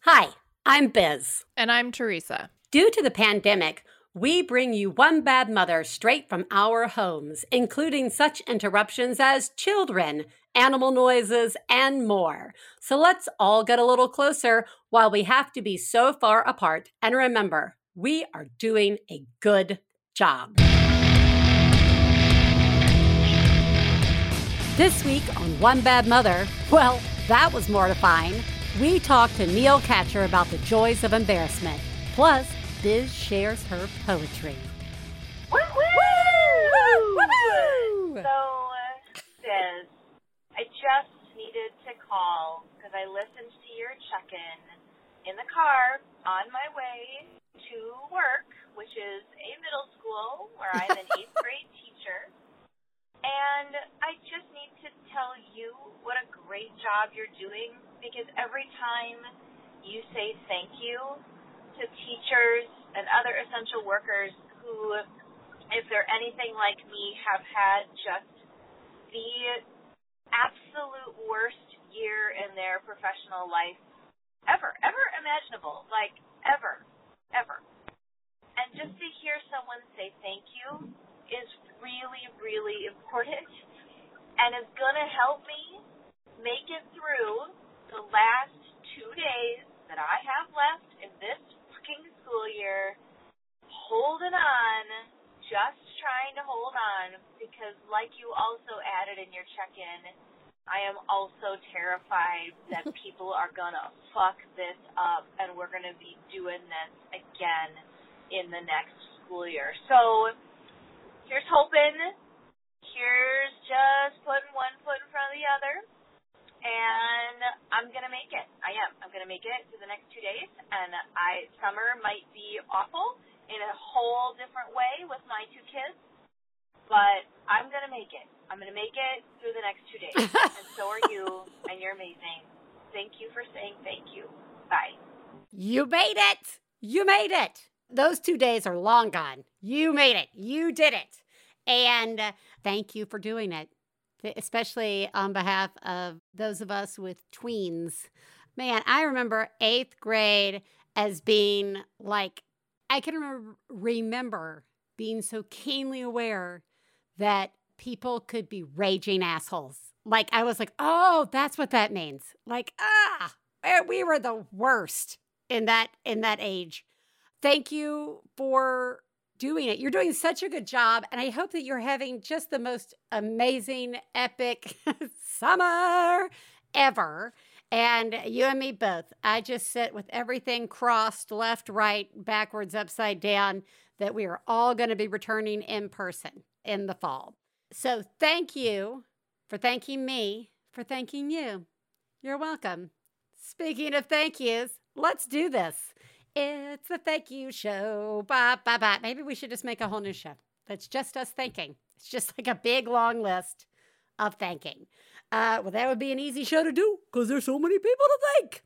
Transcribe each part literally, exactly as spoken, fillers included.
Hi, I'm Biz. And I'm Teresa. Due to the pandemic, we bring you One Bad Mother straight from our homes, including such interruptions as children, animal noises, and more. So let's all get a little closer while we have to be so far apart. And remember, we are doing a good job. This week on One Bad Mother, well, that was mortifying. We talked to Neil Katcher about the joys of embarrassment. Plus, Biz shares her poetry. Woo woo! Woo! So, uh, Biz, I just needed to call because I listened to your check-in in the car on my way to work, which is a middle school where I'm an eighth grade teacher. And I just need to tell you what a great job you're doing, because every time you say thank you to teachers and other essential workers who, if they're anything like me, have had just the absolute worst year in their professional life ever, ever imaginable, like ever, ever. And just to hear someone say thank you is really, really important and is going to help me make it through the last two days that I have left in this fucking school year, holding on, just trying to hold on, because like you also added in your check-in, I am also terrified that people are going to fuck this up and we're going to be doing this again in the next school year. So here's hoping. Here's just putting one foot in front of the other. And I'm going to make it. I am. I'm going to make it through the next two days. And I summer might be awful in a whole different way with my two kids. But I'm going to make it. I'm going to make it through the next two days. And so are you. And you're amazing. Thank you for saying thank you. Bye. You made it. You made it. Those two days are long gone. You made it. You did it. And uh, thank you for doing it, especially on behalf of those of us with tweens. Man, I remember eighth grade as being like, I can remember, remember being so keenly aware that people could be raging assholes. Like, I was like, oh, that's what that means. Like, ah, we were the worst in that in that age. Thank you for doing it. You're doing such a good job, and I hope that you're having just the most amazing, epic summer ever. And you and me both. I just sit with everything crossed, left, right, backwards, upside down, that we are all going to be returning in person in the fall. So thank you for thanking me for thanking you. You're welcome. Speaking of thank yous, let's do this. It's the thank you show. Bye, bye, bye. Maybe we should just make a whole new show. That's just us thanking. It's just like a big, long list of thanking. Uh, well, that would be an easy show to do because there's so many people to thank.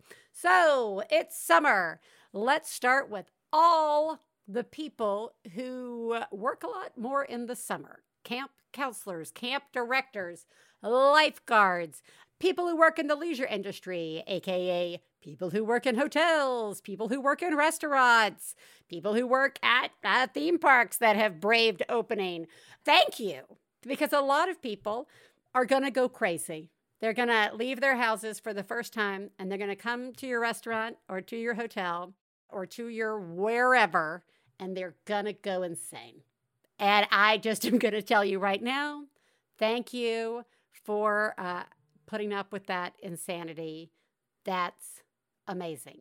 So it's summer. Let's start with all the people who work a lot more in the summer. Camp counselors, camp directors, lifeguards, people who work in the leisure industry, a k a people who work in hotels, people who work in restaurants, people who work at uh, theme parks that have braved opening. Thank you, because a lot of people are going to go crazy. They're going to leave their houses for the first time, and they're going to come to your restaurant or to your hotel or to your wherever, and they're going to go insane. And I just am going to tell you right now, thank you for uh, putting up with that insanity. That's amazing.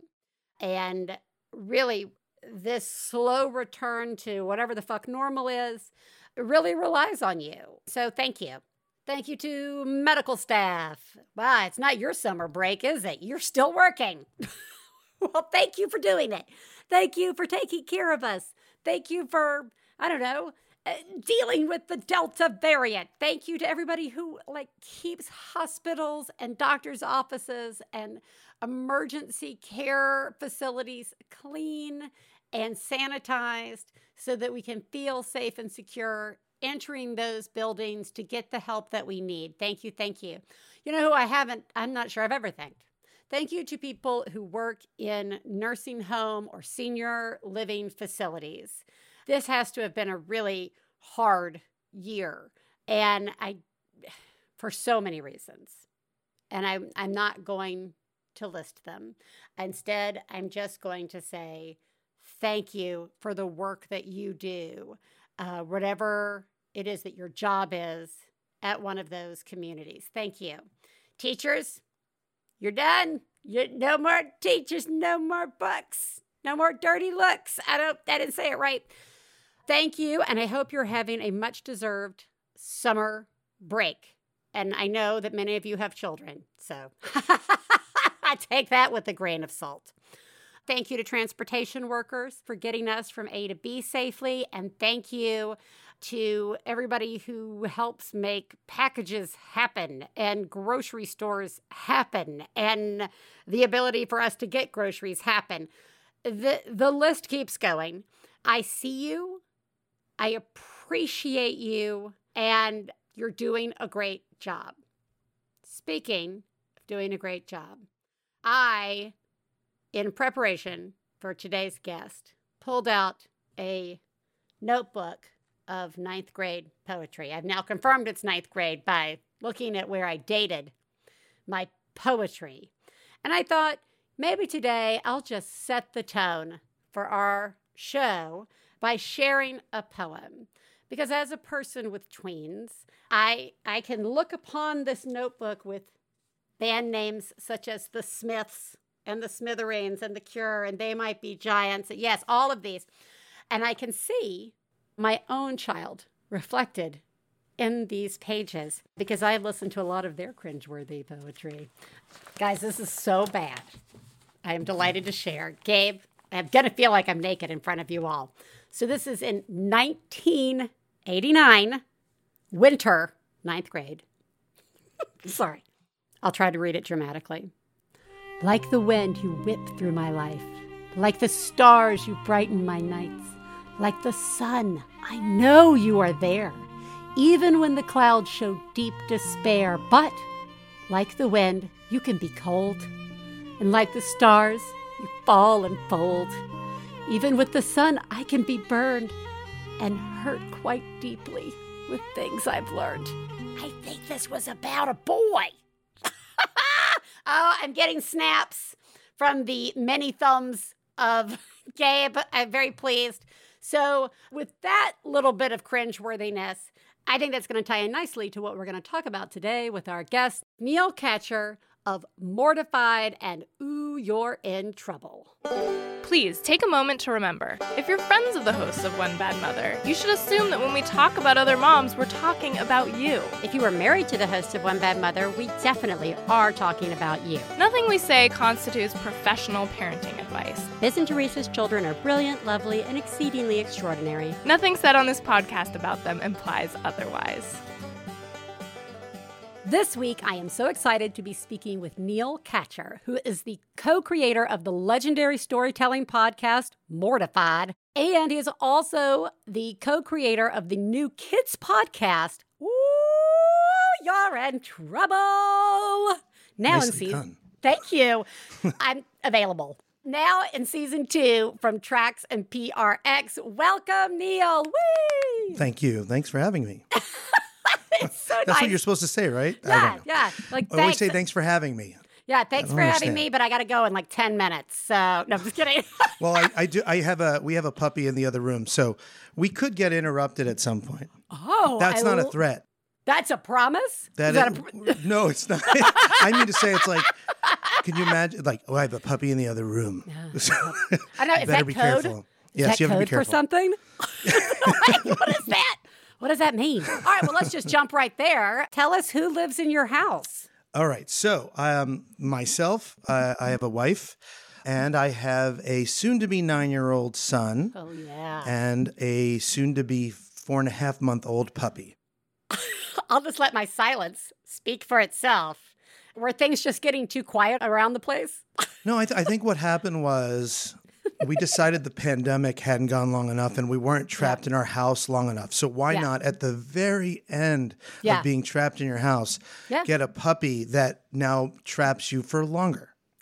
And really, this slow return to whatever the fuck normal is really relies on you. So thank you. Thank you to medical staff. Wow, it's not your summer break, is it? You're still working. Well, thank you for doing it. Thank you for taking care of us. Thank you for, I don't know, uh, dealing with the Delta variant. Thank you to everybody who like keeps hospitals and doctors' offices and emergency care facilities clean and sanitized so that we can feel safe and secure entering those buildings to get the help that we need. Thank you, thank you. You know who I haven't, I'm not sure I've ever thanked. Thank you to people who work in nursing home or senior living facilities. This has to have been a really hard year, and I, for so many reasons. And I'm, I'm not going to list them. Instead, I'm just going to say thank you for the work that you do, uh, whatever it is that your job is at one of those communities. Thank you. Teachers, you're done. You, no more teachers, no more books, no more dirty looks. I don't, I didn't say it right. Thank you, and I hope you're having a much-deserved summer break. And I know that many of you have children, so I take that with a grain of salt. Thank you to transportation workers for getting us from A to B safely, and thank you to everybody who helps make packages happen and grocery stores happen and the ability for us to get groceries happen. The, the list keeps going. I see you. I appreciate you, and you're doing a great job. Speaking of doing a great job, I, in preparation for today's guest, pulled out a notebook of ninth grade poetry. I've now confirmed it's ninth grade by looking at where I dated my poetry. And I thought maybe today I'll just set the tone for our show by sharing a poem. Because as a person with tweens, I I can look upon this notebook with band names such as the Smiths and the Smithereens and the Cure, and They Might Be Giants. Yes, all of these. And I can see my own child reflected in these pages because I've listened to a lot of their cringeworthy poetry. Guys, this is so bad. I am delighted to share. Gabe, I'm going to feel like I'm naked in front of you all. So this is in nineteen eighty-nine, winter, ninth grade. Sorry. I'll try to read it dramatically. Like the wind you whip through my life, like the stars you brighten my nights, like the sun, I know you are there, even when the clouds show deep despair. But like the wind, you can be cold, and like the stars, you fall and fold. Even with the sun, I can be burned and hurt quite deeply with things I've learned. I think this was about a boy. Oh, I'm getting snaps from the many thumbs of Gabe. I'm very pleased. So with that little bit of cringeworthiness, I think that's going to tie in nicely to what we're going to talk about today with our guest, Neil Katcher of Mortified and Ooh, You're in Trouble. Please take a moment to remember, if you're friends of the hosts of One Bad Mother, you should assume that when we talk about other moms, we're talking about you. If you are married to the host of One Bad Mother, we definitely are talking about you. Nothing we say constitutes professional parenting advice. Biz and Teresa's children are brilliant, lovely, and exceedingly extraordinary. Nothing said on this podcast about them implies otherwise. This week, I am so excited to be speaking with Neil Katcher, who is the co-creator of the legendary storytelling podcast, Mortified, and he is also the co-creator of the new kids podcast, Ooh, You're in Trouble. Now Nicely in season, done. Thank you. I'm available. Now in season two from Trax and P R X. Welcome, Neil. Whee! Thank you. Thanks for having me. It's so That's nice. what you're supposed to say, right? I Yeah, don't know. yeah. Like, I always thanks. say thanks for having me. Yeah, thanks I for don't having understand. me, but I got to go in like ten minutes. So, no, I'm just kidding. Well, I, I do. I have a. We have a puppy in the other room, so we could get interrupted at some point. Oh, That's I not a l- threat. That's a promise? That Is is, that a, no, it's not. I mean to say, it's like, can you imagine? Like, oh, I have a puppy in the other room. So, I know, is better that be code? careful. Is Yes, that you have code to be careful. for something? Like, what is that? What does that mean? All right, well, let's just jump right there. Tell us who lives in your house. All right. So, um, myself, uh, I have a wife, and I have a soon-to-be nine-year-old son, Oh, yeah. and a soon-to-be four and a half month old puppy. I'll just let my silence speak for itself. Were things just getting too quiet around the place? No, I, th- I think what happened was we decided the pandemic hadn't gone long enough, and we weren't trapped in our house long enough. So why Yeah. not, at the very end Yeah. of being trapped in your house, Yeah. get a puppy that now traps you for longer?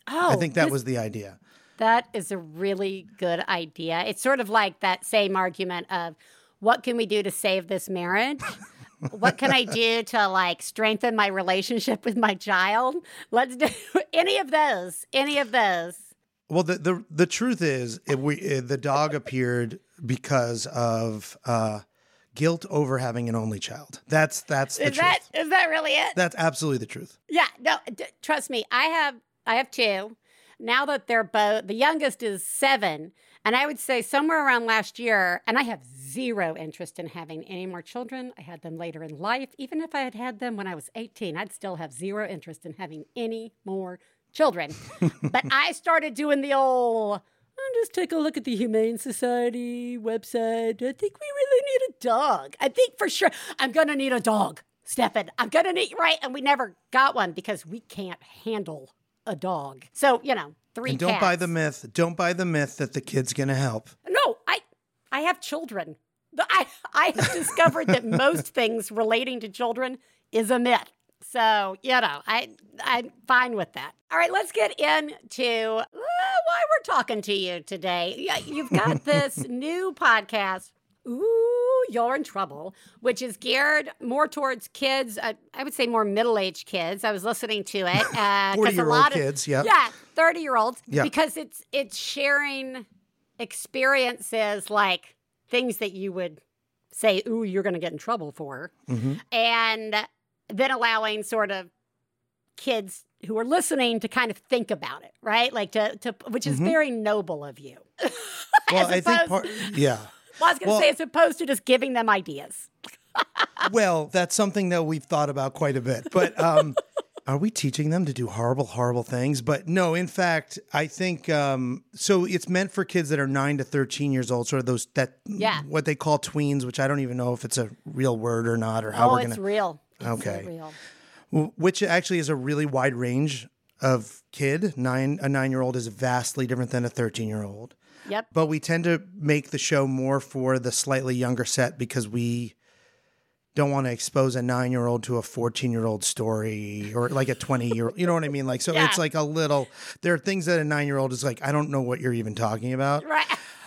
Oh, I think that this- was the idea. That is a really good idea. It's sort of like that same argument of what can we do to save this marriage? What can I do to like strengthen my relationship with my child? Let's do any of those. Any of those. Well, the the, the truth is, it, we, it, the dog appeared because of uh, guilt over having an only child. That's that's the Is truth. that is that really it? That's absolutely the truth. Yeah, no, d- trust me. I have I have two. Now that they're both, the youngest is seven, and I would say somewhere around last year, and I have zero interest in having any more children. I had them later in life. Even if I had had them when I was eighteen, I'd still have zero interest in having any more children. But I started doing the old, I'll just take a look at the Humane Society website. I think we really need a dog. I think for sure I'm going to need a dog, Stefan. I'm going to need, right? And we never got one because we can't handle a dog. So, you know, three And don't cats. buy the myth. Don't buy the myth that the kid's going to help. No, I I have children. The- I, I have discovered that most things relating to children is a myth. So, you know, I, I'm fine with that. All right, let's get into uh, why we're talking to you today. Yeah, you've got this new podcast, Ooh, You're in Trouble, which is geared more towards kids, uh, I would say more middle-aged kids. I was listening to it. Uh, 'cause a forty-year-old lot of- kids, yeah. Yeah, thirty-year-olds. Yeah. Because it's it's sharing experiences like things that you would say, ooh, you're going to get in trouble for. Mm-hmm. And then allowing sort of kids who are listening to kind of think about it, right? Like to, to which is Mhm. very noble of you. Well, As I think opposed- part, yeah. Well, I was going to well- say, as opposed to just giving them ideas. Well, that's something that we've thought about quite a bit. But um, are we teaching them to do horrible, horrible things? But no, in fact, I think um, so. It's meant for kids that are nine to thirteen years old, sort of those that Yeah. what they call tweens, which I don't even know if it's a real word or not, or how Oh, we're it's gonna. real. It's so Okay. real. w- Which actually is a really wide range of kid. Nine a nine year old is vastly different than a thirteen year old. Yep. But we tend to make the show more for the slightly younger set because we don't want to expose a nine-year-old to a fourteen-year-old story or like a twenty-year-old. You know what I mean? Like, so Yeah. it's like a little, there are things that a nine-year-old is like, I don't know what you're even talking about. Right.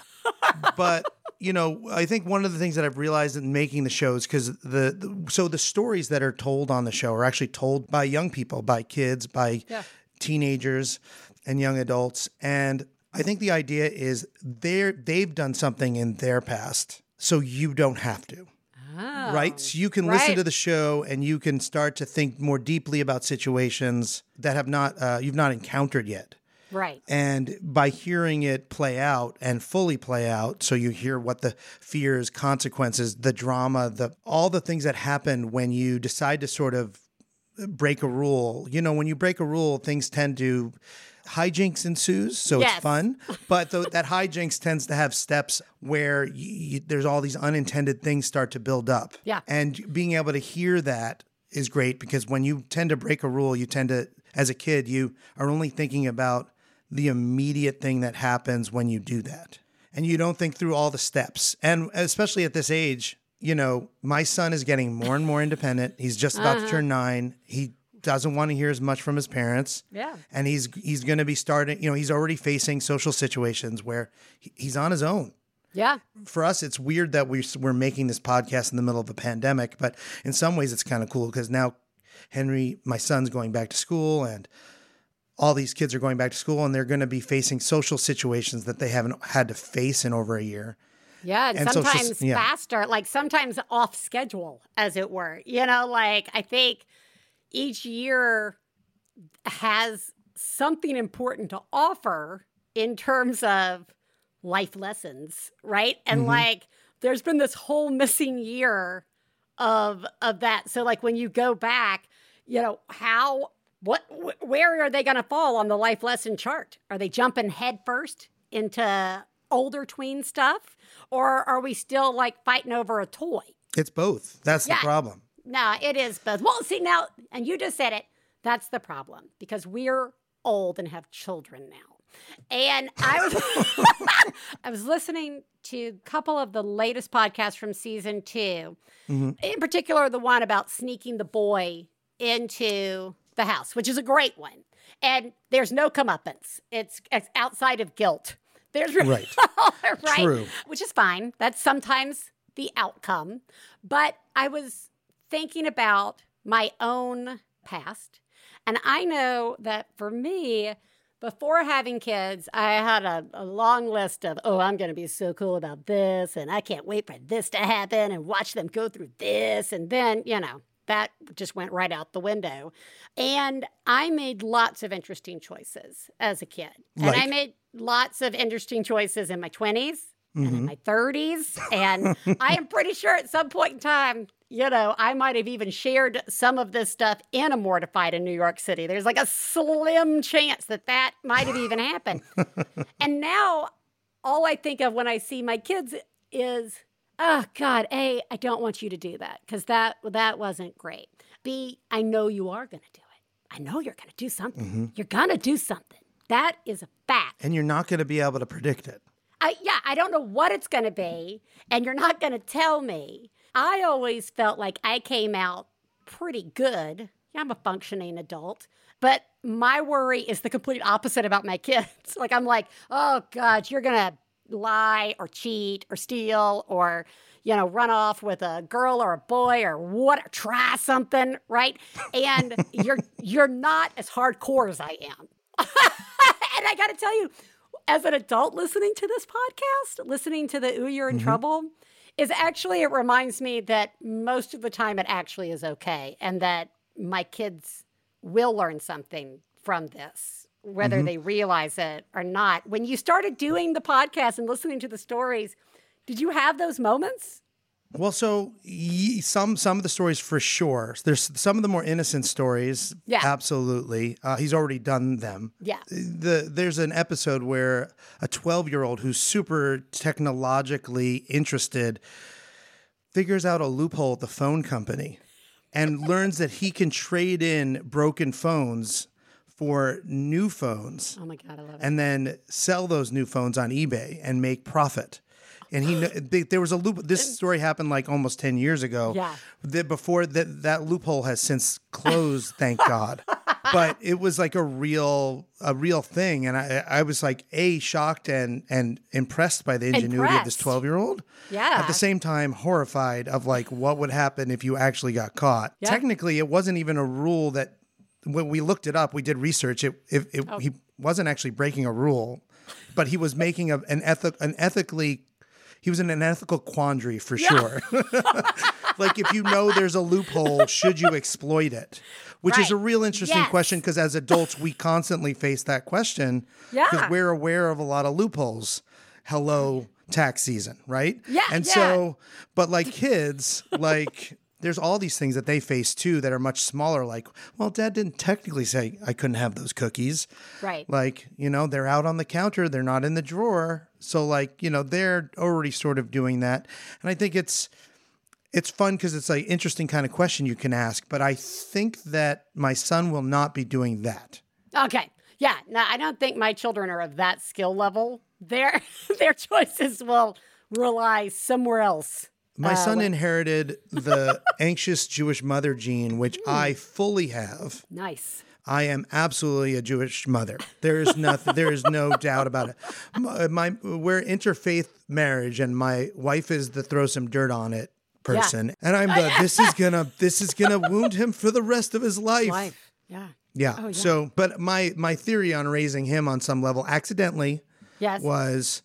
But, you know, I think one of the things that I've realized in making the show is because the, the, so the stories that are told on the show are actually told by young people, by kids, by Yeah. teenagers and young adults. And I think the idea is they're, they've done something in their past, so you don't have to. Oh, Right? So you can listen right. to the show and you can start to think more deeply about situations that have not, uh, you've not encountered yet. Right. And by hearing it play out and fully play out, so you hear what the fears, consequences, the drama, the all the things that happen when you decide to sort of break a rule. You know, when you break a rule, things tend to hijinks ensues, so Yes. it's fun. But th- that hijinks tends to have steps where y y there's all these unintended things start to build up. Yeah. And being able to hear that is great because when you tend to break a rule, you tend to, as a kid, you are only thinking about the immediate thing that happens when you do that. And you don't think through all the steps. And especially at this age, you know, my son is getting more and more independent. He's just about to turn nine. He doesn't want to hear as much from his parents. Yeah. And he's he's going to be starting, you know, he's already facing social situations where he- he's on his own. Yeah. For us, it's weird that we, we're making this podcast in the middle of a pandemic, but in some ways it's kind of cool because now Henry, my son's going back to school and all these kids are going back to school and they're going to be facing social situations that they haven't had to face in over a year. Yeah, and, And so it's just- sometimes yeah. faster, like sometimes off schedule, as it were. You know, like I think each year has something important to offer in terms of life lessons, right? And Mm-hmm. like there's been this whole missing year of of that. So like when you go back, you know, how what wh- where are they going to fall on the life lesson chart? Are they jumping head first into older tween stuff, or are we still like fighting over a toy? It's both. That's Yeah. the problem. No, it is both. Well, see now, and you just said it. That's the problem because we're old and have children now. And I was I was listening to a couple of the latest podcasts from season two, Mm-hmm. in particular the one about sneaking the boy into the house, which is a great one. And there's no comeuppance. It's, it's outside of guilt. There's Right. right? True. Which is fine. That's sometimes the outcome. But I was thinking about my own past. And I know that for me, before having kids, I had a, a long list of, oh, I'm going to be so cool about this, and I can't wait for this to happen, and watch them go through this. And then, you know, that just went right out the window. And I made lots of interesting choices as a kid. And Like? I made lots of interesting choices in my twenties and in my thirties. And I am pretty sure at some point in time, you know, I might have even shared some of this stuff in a Mortified in New York City. There's like a slim chance that that might have even happened. And now all I think of when I see my kids is, oh, God, A, I don't want you to do that because that, that wasn't great. B, I know you are going to do it. I know you're going to do something. Mm-hmm. You're going to do something. That is a fact. And you're not going to be able to predict it. I, yeah, I don't know what it's going to be, and you're not going to tell me. I always felt like I came out pretty good. Yeah, I'm a functioning adult, but my worry is the complete opposite about my kids. Like, I'm like, oh, God, you're going to lie or cheat or steal or, you know, run off with a girl or a boy or what, try something, right? And you're you're not as hardcore as I am. And I got to tell you, as an adult listening to this podcast, listening to the Ooh, You're in mm-hmm. Trouble, is actually, it reminds me that most of the time it actually is okay and that my kids will learn something from this, whether mm-hmm. they realize it or not. When you started doing the podcast and listening to the stories, did you have those moments? Well, so y- some some of the stories for sure. There's some of the more innocent stories. Yeah. Absolutely. Uh, he's already done them. Yeah. The There's an episode where a twelve-year-old who's super technologically interested figures out a loophole at the phone company and learns that he can trade in broken phones for new phones. Oh, my God, I love it. And then sell those new phones on eBay and make profit. And he, there was a loop. This story happened like almost ten years ago. Yeah. That before that, that loophole has since closed, thank God. But it was like a real, a real thing, and I, I was like a shocked and and impressed by the ingenuity Impressed. of this twelve-year-old. Yeah. At the same time, horrified of like what would happen if you actually got caught. Yeah. Technically, it wasn't even a rule that when we looked it up, we did research. It, it, it Oh. he wasn't actually breaking a rule, but he was making a, an ethic, an ethically. He was in an ethical quandary for Yeah. sure. Like if you know there's a loophole, should you exploit it? Which is Right. a real interesting Yes. question because as adults, we constantly face that question. Yeah. Because we're aware of a lot of loopholes. Hello, tax season, right? Yeah, And yeah. so, but like kids, like there's all these things that they face too that are much smaller. Like, well, Dad didn't technically say I couldn't have those cookies. Right. Like, you know, they're out on the counter. They're not in the drawer. So like, you know, they're already sort of doing that. And I think it's, it's fun because it's like interesting kind of question you can ask. But I think that my son will not be doing that. Okay. Yeah. No, I don't think my children are of that skill level. Their their choices will rely somewhere else. My Uh, son when- inherited the anxious Jewish mother gene, which I fully have. Nice. I am absolutely a Jewish mother. There is nothing. There is no doubt about it. My, my we're interfaith marriage, and my wife is the throw some dirt on it person, and I'm the this is gonna this is gonna wound him for the rest of his life. Life. Yeah. Yeah. Oh, yeah. So, but my my theory on raising him on some level accidentally Yes. was,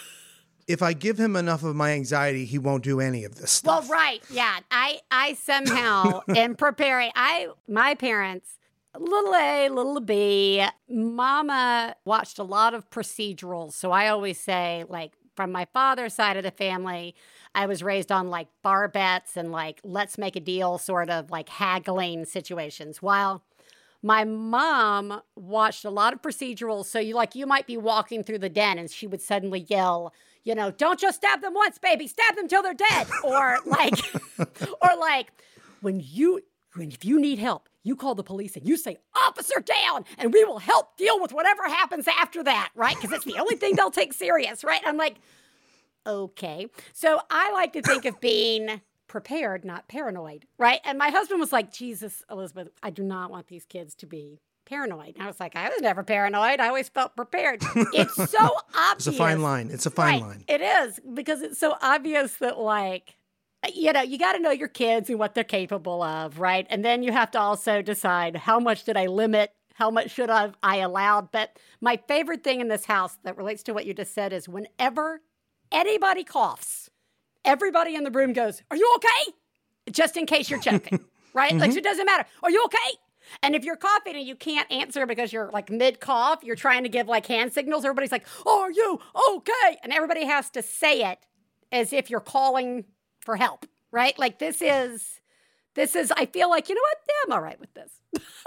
if I give him enough of my anxiety, he won't do any of this Well, stuff. right. Yeah. I I somehow in preparing, I my parents, little A, little B, Mama watched a lot of procedurals. So I always say, like, from my father's side of the family, I was raised on like bar bets and like let's make a deal sort of like haggling situations. While my mom watched a lot of procedurals. So you like you might be walking through the den and she would suddenly yell, you know, don't just stab them once, baby, stab them till they're dead. Or like, or like when you, when if you need help, you call the police and you say, officer down, and we will help deal with whatever happens after that, right? Because it's the only thing they'll take serious, right? I'm like, okay. So I like to think of being prepared, not paranoid, right? And my husband was like, Jesus, Elizabeth, I do not want these kids to be paranoid. And I was like, I was never paranoid. I always felt prepared. It's so obvious. It's a fine line. It's a fine right. line. It is, because it's so obvious that, like, you know, you got to know your kids and what they're capable of, right? And then you have to also decide, how much did I limit? How much should I, I allowed? But my favorite thing in this house that relates to what you just said is whenever anybody coughs, everybody in the room goes, are you okay? Just in case you're choking, right? Mm-hmm. Like, so it doesn't matter. Are you okay? And if you're coughing and you can't answer because you're like mid-cough, you're trying to give like hand signals, everybody's like, oh, are you okay? And everybody has to say it as if you're calling for help, right? Like this is, this is, I feel like, you know what? Yeah, I'm all right with this.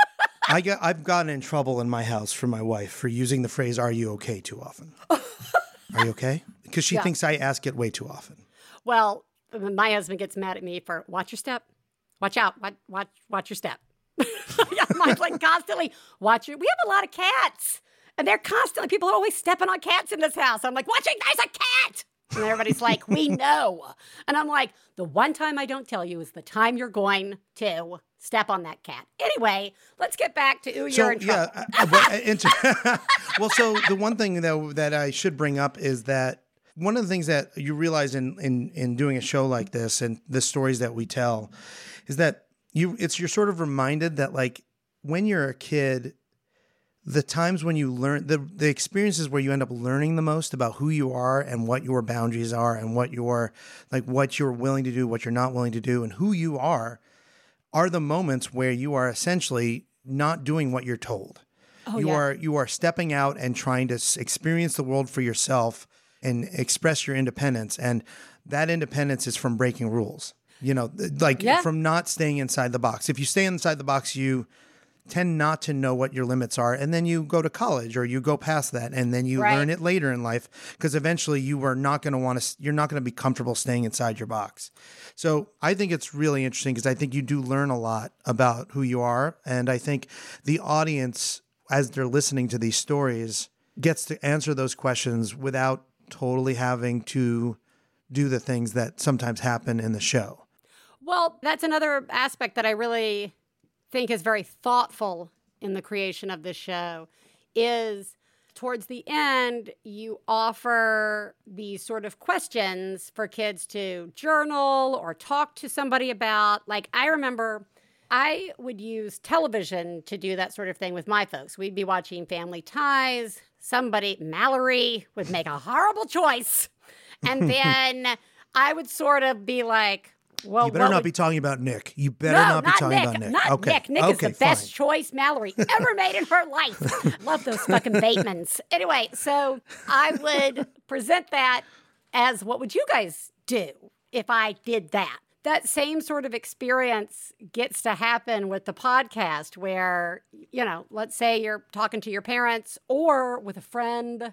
I get, I've gotten in trouble in my house from my wife for using the phrase, are you okay, too often. Are you okay? Because she yeah. thinks I ask it way too often. Well, my husband gets mad at me for, watch your step. Watch out. Watch, watch, watch your step. Mine's like constantly, watch your, we have a lot of cats. And they're constantly, people are always stepping on cats in this house. I'm like, watch it, there's a cat. And everybody's like, we know. And I'm like, the one time I don't tell you is the time you're going to step on that cat. Anyway, let's get back to, ooh, so, you're in trouble. Yeah, uh, but, inter- well, so the one thing though that I should bring up is that one of the things that you realize in, in, in doing a show like this and the stories that we tell is that you, it's, you're sort of reminded that like when you're a kid, the times when you learn, the, the experiences where you end up learning the most about who you are and what your boundaries are and what you're, like what you're willing to do, what you're not willing to do, and who you are, are the moments where you are essentially not doing what you're told. Oh, you yeah. are, you are stepping out and trying to experience the world for yourself and express your independence. And that independence is from breaking rules, you know, like yeah. from not staying inside the box. If you stay inside the box, you tend not to know what your limits are. And then you go to college or you go past that and then you right. learn it later in life because eventually you are not going to want to, you're not going to be comfortable staying inside your box. So I think it's really interesting because I think you do learn a lot about who you are. And I think the audience, as they're listening to these stories, gets to answer those questions without totally having to do the things that sometimes happen in the show. Well, that's another aspect that I really think is very thoughtful in the creation of this show is towards the end, you offer these sort of questions for kids to journal or talk to somebody about. Like, I remember I would use television to do that sort of thing with my folks. We'd be watching Family Ties. Somebody, Mallory, would make a horrible choice. And then I would sort of be like, well, you better not would... be talking about Nick. You better no, not be not talking Nick. about Nick. Not okay. Nick. Nick okay, is the fine. best choice Mallory ever made in her life. Love those fucking Batemans. Anyway, so I would present that as, what would you guys do if I did that? That same sort of experience gets to happen with the podcast where, you know, let's say you're talking to your parents or with a friend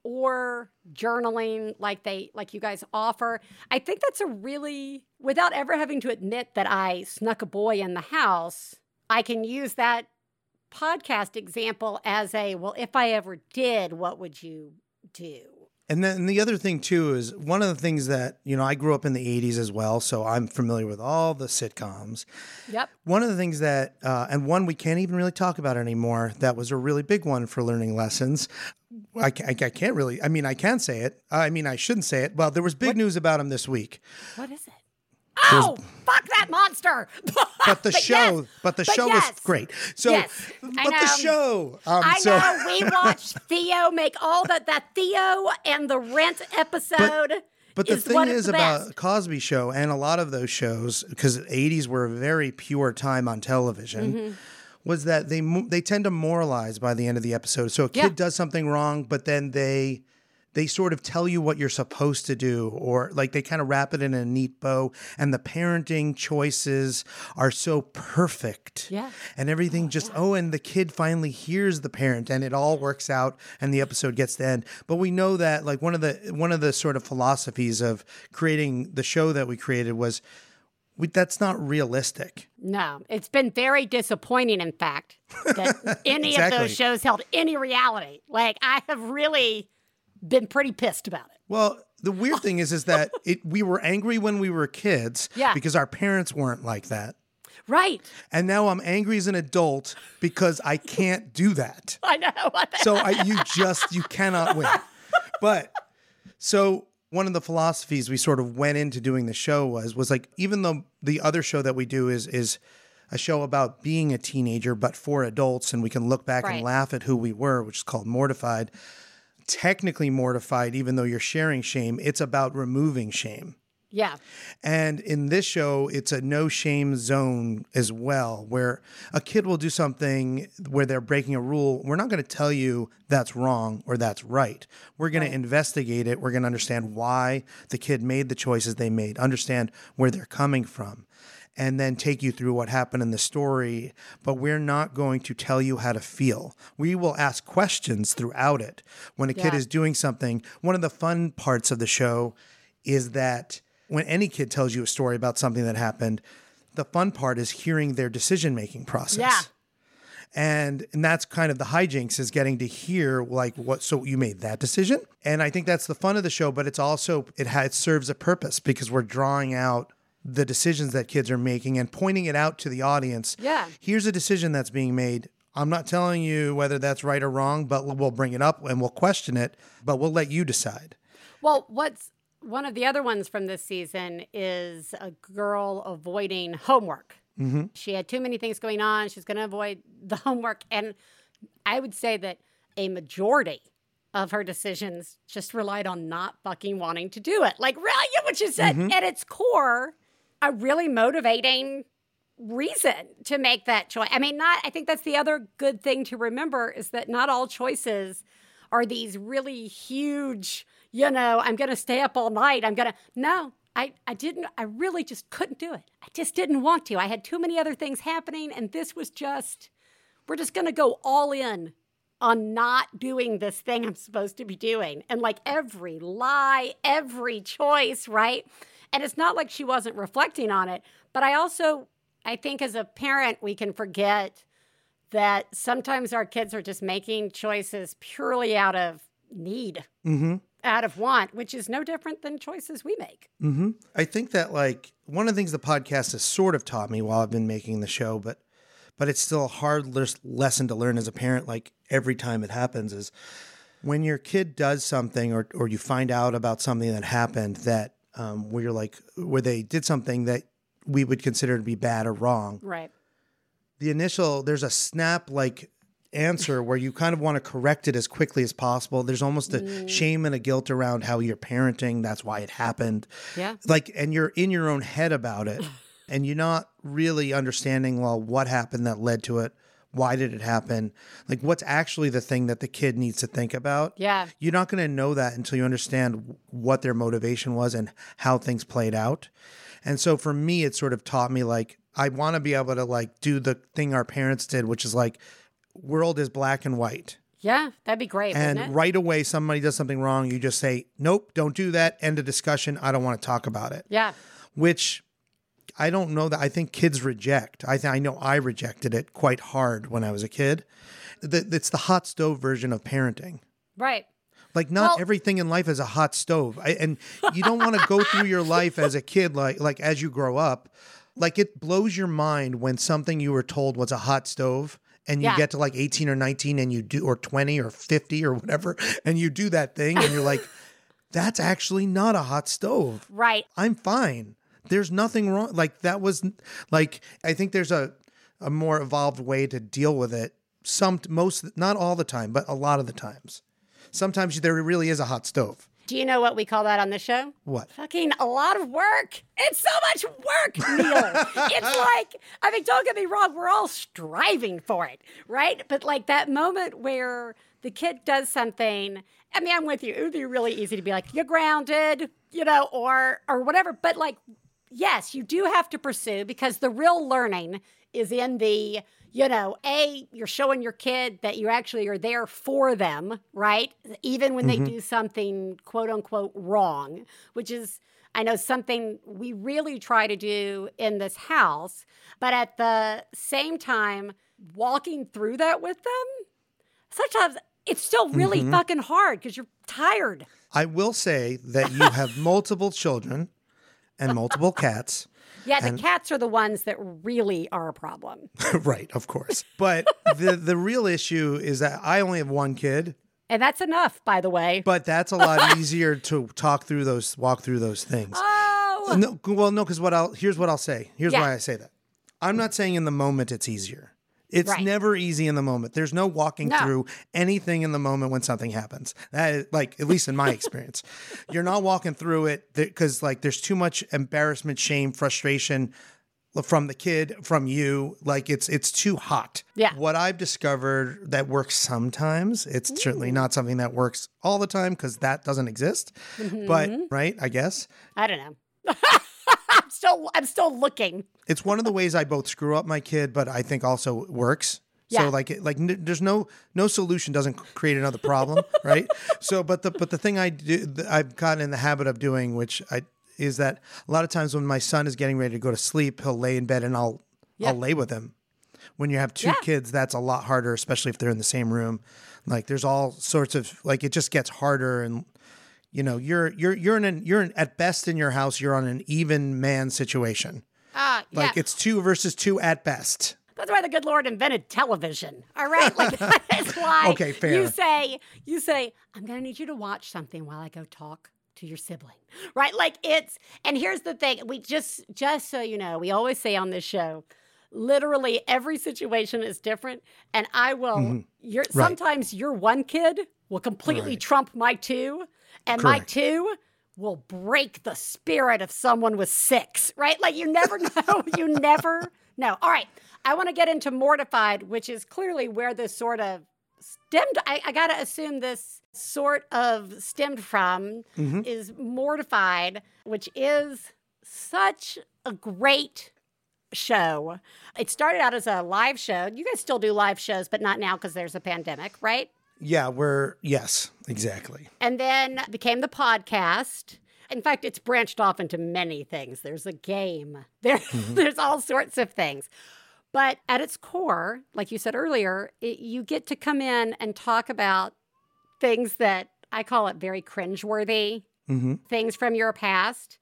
or journaling like they like you guys offer. I think that's a really, without ever having to admit that I snuck a boy in the house, I can use that podcast example as a, well, if I ever did, what would you do? And then the other thing, too, is one of the things that, you know, I grew up in the eighties as well, so I'm familiar with all the sitcoms. Yep. One of the things that, uh, and one we can't even really talk about anymore, that was a really big one for learning lessons. I, I, I can't really, I mean, I can say it. I mean, I shouldn't say it. Well, there was big what? news about him this week. What is it? Oh, fuck that monster! But the but show, yes, but the but show yes. was great. So, yes, but I know. the show, um, I so. know we watched Theo make all that that Theo and the Rent episode. But, but the is thing one is of the about best. Cosby Show and a lot of those shows, because the eighties were a very pure time on television. Mm-hmm. Was that they they tend to moralize by the end of the episode. So a kid yeah. does something wrong, but then they they sort of tell you what you're supposed to do, or like they kind of wrap it in a neat bow. And the parenting choices are so perfect. Yeah. And everything oh, just, yeah. oh, and the kid finally hears the parent and it all works out and the episode gets to end. But we know that like one of the one of the sort of philosophies of creating the show that we created was We, that's not realistic. No, it's been very disappointing, in fact, that any exactly. of those shows held any reality. Like, I have really been pretty pissed about it. Well, the weird thing is, is that it, we were angry when we were kids yeah. because our parents weren't like that. Right. And now I'm angry as an adult because I can't do that. I know. So I, you just, you cannot win. But so one of the philosophies we sort of went into doing the show was, was like, even though the other show that we do is, is a show about being a teenager, but for adults, and we can look back Right. and laugh at who we were, which is called Mortified. Technically Mortified, even though you're sharing shame, it's about removing shame. Yeah. And in this show, it's a no shame zone as well, where a kid will do something where they're breaking a rule. We're not going to tell you that's wrong or that's right. We're going Right. to investigate it. We're going to understand why the kid made the choices they made, understand where they're coming from, and then take you through what happened in the story. But we're not going to tell you how to feel. We will ask questions throughout it. When a kid Yeah. is doing something, one of the fun parts of the show is that when any kid tells you a story about something that happened, the fun part is hearing their decision-making process. Yeah. And, and that's kind of the hijinks, is getting to hear like what, so you made that decision. And I think that's the fun of the show, but it's also, it, has, it serves a purpose because we're drawing out the decisions that kids are making and pointing it out to the audience. Yeah. Here's a decision that's being made. I'm not telling you whether that's right or wrong, but we'll bring it up and we'll question it, but we'll let you decide. Well, what's one of the other ones from this season is a girl avoiding homework. Mm-hmm. She had too many things going on. She's going to avoid the homework. And I would say that a majority of her decisions just relied on not fucking wanting to do it. Like, really, what you said, Mm-hmm. at its core, a really motivating reason to make that choice. I mean, not, I think that's the other good thing to remember, is that not all choices are these really huge, you know, I'm going to stay up all night. I'm going to, no, I, I didn't, I really just couldn't do it. I just didn't want to. I had too many other things happening. And this was just, we're just going to go all in on not doing this thing I'm supposed to be doing. And like every lie, every choice, right? And it's not like she wasn't reflecting on it. But I also, I think as a parent, we can forget that sometimes our kids are just making choices purely out of need, Mm-hmm. out of want, which is no different than choices we make. Mm-hmm. I think that like one of the things the podcast has sort of taught me while I've been making the show, but but it's still a hard les- lesson to learn as a parent, like every time it happens, is when your kid does something or or you find out about something that happened that um, where you're like, where they did something that we would consider to be bad or wrong. Right. The initial, there's a snap like answer where you kind of want to correct it as quickly as possible. There's almost a Mm. shame and a guilt around how you're parenting. That's why it happened. Yeah. Like, and you're in your own head about it and you're not really understanding, well, what happened that led to it? Why did it happen? Like, what's actually the thing that the kid needs to think about? Yeah. You're not going to know that until you understand what their motivation was and how things played out. And so for me, it sort of taught me, like, I want to be able to like do the thing our parents did, which is like, world is black and white. Yeah. That'd be great, And wouldn't it? right away, somebody does something wrong. You just say, nope, don't do that. End of discussion. I don't want to talk about it. Yeah. Which I don't know that I think kids reject. I th- I know I rejected it quite hard when I was a kid. The, it's the hot stove version of parenting. Right. Like, not Well- everything in life is a hot stove. I, and you don't want to go through your life as a kid, like like as you grow up. Like, it blows your mind when something you were told was a hot stove and you Yeah. get to like eighteen or nineteen and you do, or twenty or fifty or whatever, and you do that thing and you're like, that's actually not a hot stove. Right. I'm fine. There's nothing wrong. Like, that was like, I think there's a, a more evolved way to deal with it. Some, most, not all the time, but a lot of the times. Sometimes there really is a hot stove. Do you know what we call that on the show? What? Fucking a lot of work. It's so much work, Neil. It's like, I mean, don't get me wrong, we're all striving for it, right? But like that moment where the kid does something, I mean, I'm with you. It would be really easy to be like, you're grounded, you know, or or whatever. But like, yes, you do have to pursue, because the real learning is in the, you know, A, you're showing your kid that you actually are there for them, right? Even when Mm-hmm. they do something quote unquote wrong, which is, I know, something we really try to do in this house. But at the same time, walking through that with them, sometimes it's still really Mm-hmm. fucking hard because you're tired. I will say that you have multiple children and multiple cats. Yeah, the And- cats are the ones that really are a problem. Right, of course. But the the real issue is that I only have one kid, And that's enough, by the way. but that's a lot easier to talk through those, walk through those things. Oh, No, well, no, because what I'll here's what I'll say. Here's Yeah. why I say that. I'm not saying in the moment it's easier. It's Right. never easy in the moment. There's no walking No. through anything in the moment when something happens. That is, like, at least in my experience, you're not walking through it because like there's too much embarrassment, shame, frustration from the kid, from you. Like it's it's too hot. Yeah. What I've discovered that works sometimes. It's certainly not something that works all the time because that doesn't exist. But right, I guess. I don't know. I'm still, I'm still looking. It's one of the ways I both screw up my kid, but I think also works. Yeah. So like it- like n- there's no no solution doesn't create another problem, right? So but the but the thing I do th- I've gotten in the habit of doing, which I is that a lot of times when my son is getting ready to go to sleep, he'll lay in bed and I'll Yeah. I'll lay with him. When you have two Yeah. kids, that's a lot harder, especially if they're in the same room. Like there's all sorts of like it just gets harder and you know you're you're you're in an, you're in, at best in your house you're on an even man situation. Uh, yeah. Like it's two versus two at best. That's why the good Lord invented television. All right, like that's why. Okay, fair. You say, you say, I'm gonna need you to watch something while I go talk to your sibling, right? Like it's. And here's the thing: we just, just so you know, we always say on this show, literally every situation is different, and I will. Your Right. sometimes your one kid will completely Right. trump my two, and my Correct. two will break the spirit of someone with six, right? Like you never know. You never know. All right. I want to get into mortified, which is clearly where this sort of stemmed. I, I got to assume this sort of stemmed from is mortified, which is such a great show. It started out as a live show. You guys still do live shows, but not now because there's a pandemic, right? Yeah, we're yes, exactly. And then became the podcast. In fact, it's branched off into many things. There's a game. There, There's all sorts of things. But at its core, like you said earlier, it, you get to come in and talk about things that I call it very cringeworthy, Mm-hmm. things from your past,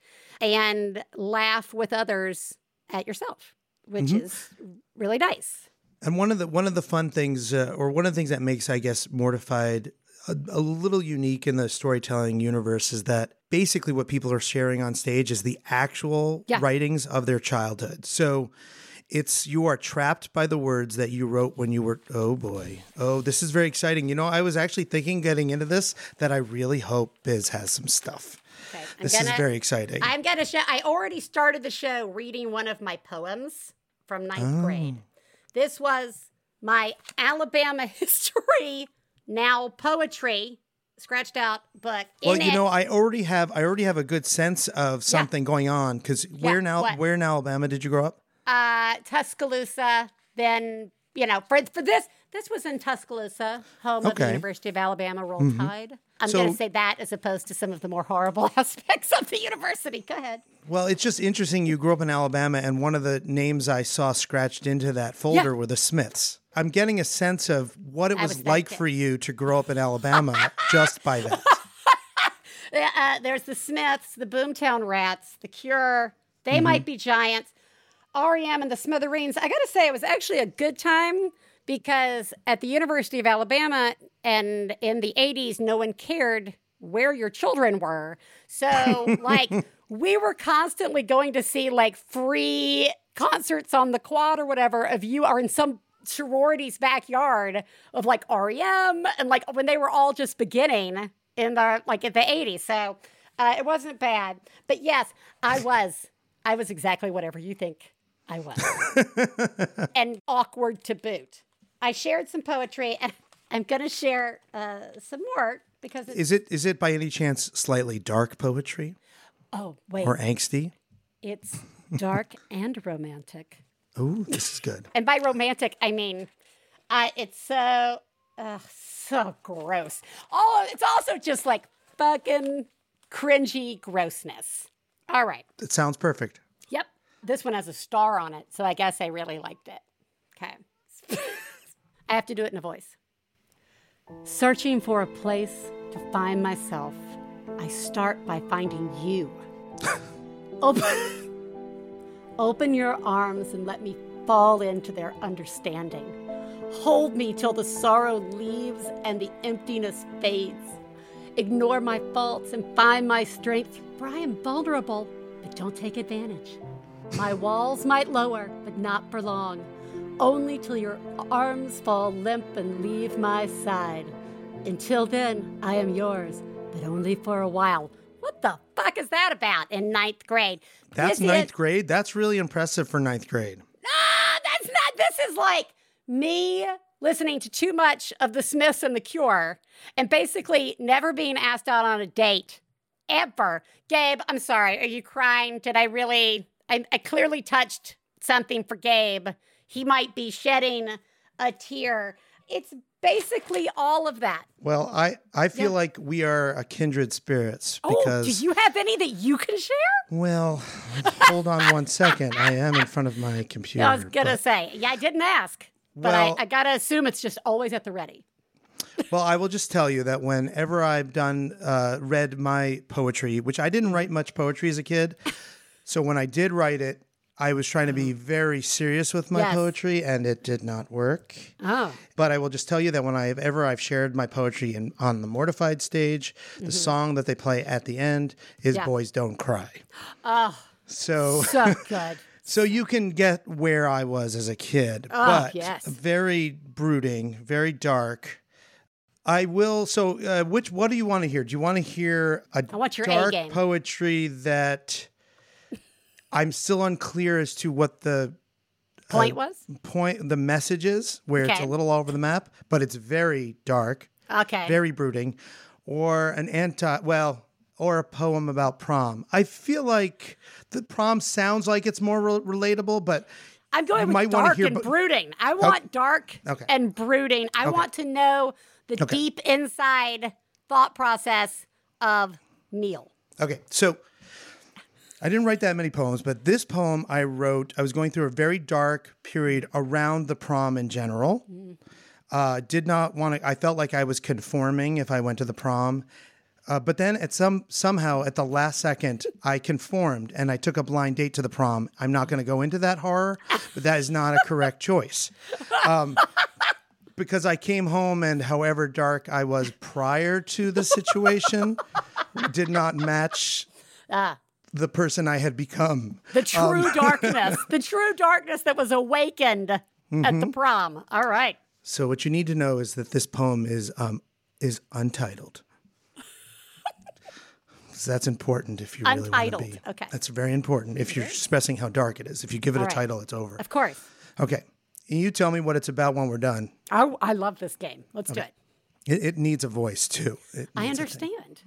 and laugh with others at yourself, which is really nice. And one of the one of the fun things, uh, or one of the things that makes, I guess, Mortified a, a little unique in the storytelling universe is that basically what people are sharing on stage is the actual Yeah. writings of their childhood. So it's you are trapped by the words that you wrote when you were, oh boy, oh, this is very exciting. You know, I was actually thinking getting into this that I really hope Biz has some stuff. Okay, I'm This is gonna- very exciting. I'm going to show, I already started the show reading one of my poems from ninth grade. This was my Alabama history, now poetry, scratched out book. Well, In you it- know, I already have I already have a good sense of something going on because where now what? where in Alabama did you grow up? uh, Tuscaloosa, then, you know, for, for this, this was in Tuscaloosa, home of the Okay. University of Alabama, Roll Tide. I'm So- going to say that as opposed to some of the more horrible aspects of the university. Go ahead. Well, it's just interesting. You grew up in Alabama, and one of the names I saw scratched into that folder were the Smiths. I'm getting a sense of what it I was, was that like kid. for you to grow up in Alabama just by that. Uh, there's the Smiths, the Boomtown Rats, the Cure. They Mm-hmm. might be giants. R E M and the Smithereens. I got to say, it was actually a good time because at the University of Alabama and in the eighties, no one cared where your children were. So, like, we were constantly going to see like free concerts on the quad or whatever of you or in some sorority's backyard of like R E M and like when they were all just beginning in the like in the eighties. So uh, it wasn't bad. But yes, I was. I was exactly whatever you think I was. And awkward to boot. I shared some poetry and I'm going to share uh, some more because it's, Is it is it by any chance slightly dark poetry oh, wait, or angsty? it's dark and romantic. Oh, this is good. And by romantic, I mean, uh, it's so, uh, so gross. Oh, it's also just like fucking cringy grossness. All right. It sounds perfect. Yep. This one has a star on it, so I guess I really liked it. Okay. I have to do it in a voice. Searching for a place to find myself, I start by finding you. Open, Open your arms and let me fall into their understanding. Hold me till the sorrow leaves and the emptiness fades. Ignore my faults and find my strength, for I am vulnerable, but don't take advantage. My walls might lower, but not for long. Only till your arms fall limp and leave my side. Until then, I am yours, but only for a while. What the fuck is that about in ninth grade? That's This ninth is- grade? That's really impressive for ninth grade. Ah, that's not, this is like me listening to too much of the Smiths and the Cure and basically never being asked out on a date, ever. Gabe, I'm sorry, are you crying? Did I really, I, I clearly touched something for Gabe. He might be shedding a tear. It's basically all of that. Well, I, I feel Yeah. like we are a kindred spirits because, Oh, do you have any that you can share? well, hold on one second. I am in front of my computer. I was going to but- say, yeah, I didn't ask, but Well- I, I got to assume it's just always at the ready. Well, I will just tell you that whenever I've done uh, read my poetry, which I didn't write much poetry as a kid, so when I did write it, I was trying to be very serious with my Yes. poetry, and it did not work. Oh, But I will just tell you that when I've ever I've shared my poetry in on the Mortified stage, the song that they play at the end is Yeah. "Boys Don't Cry." oh, So, so good. so you can get where I was as a kid, Oh, but yes. very brooding, very dark. I will. So, uh, which what do you want to hear? Do you want to hear a I want your A dark game. poetry that I'm still unclear as to what the Point was? point, the message is, where it's Okay. a little all over the map, but it's very dark, Okay. very brooding, or an anti, well, or a poem about prom. I feel like the prom sounds like it's more re- relatable, but I'm going you with might wanna dark hear and bo- brooding. I want dark Okay. and brooding. I Okay. want to know the Okay. deep inside thought process of Neil. okay, so I didn't write that many poems, but this poem I wrote, I was going through a very dark period around the prom in general. Uh, did not want to, I felt like I was conforming if I went to the prom. Uh, but then at some somehow at the last second, I conformed and I took a blind date to the prom. I'm not going to go into that horror, but that is not a correct choice. Um, because I came home and however dark I was prior to the situation did not match Ah, the person I had become. the true darkness, the true darkness that was awakened at Mm-hmm. the prom. All right. So what you need to know is that this poem is um, is untitled. So that's important if you really Untitled, want to be. okay. That's very important if you're expressing how dark it is. If you give it All a right. title, it's over. Of course. Okay. You tell me what it's about when we're done. I, I love this game. Let's do it. It, it needs a voice too. It I needs a thing. understand.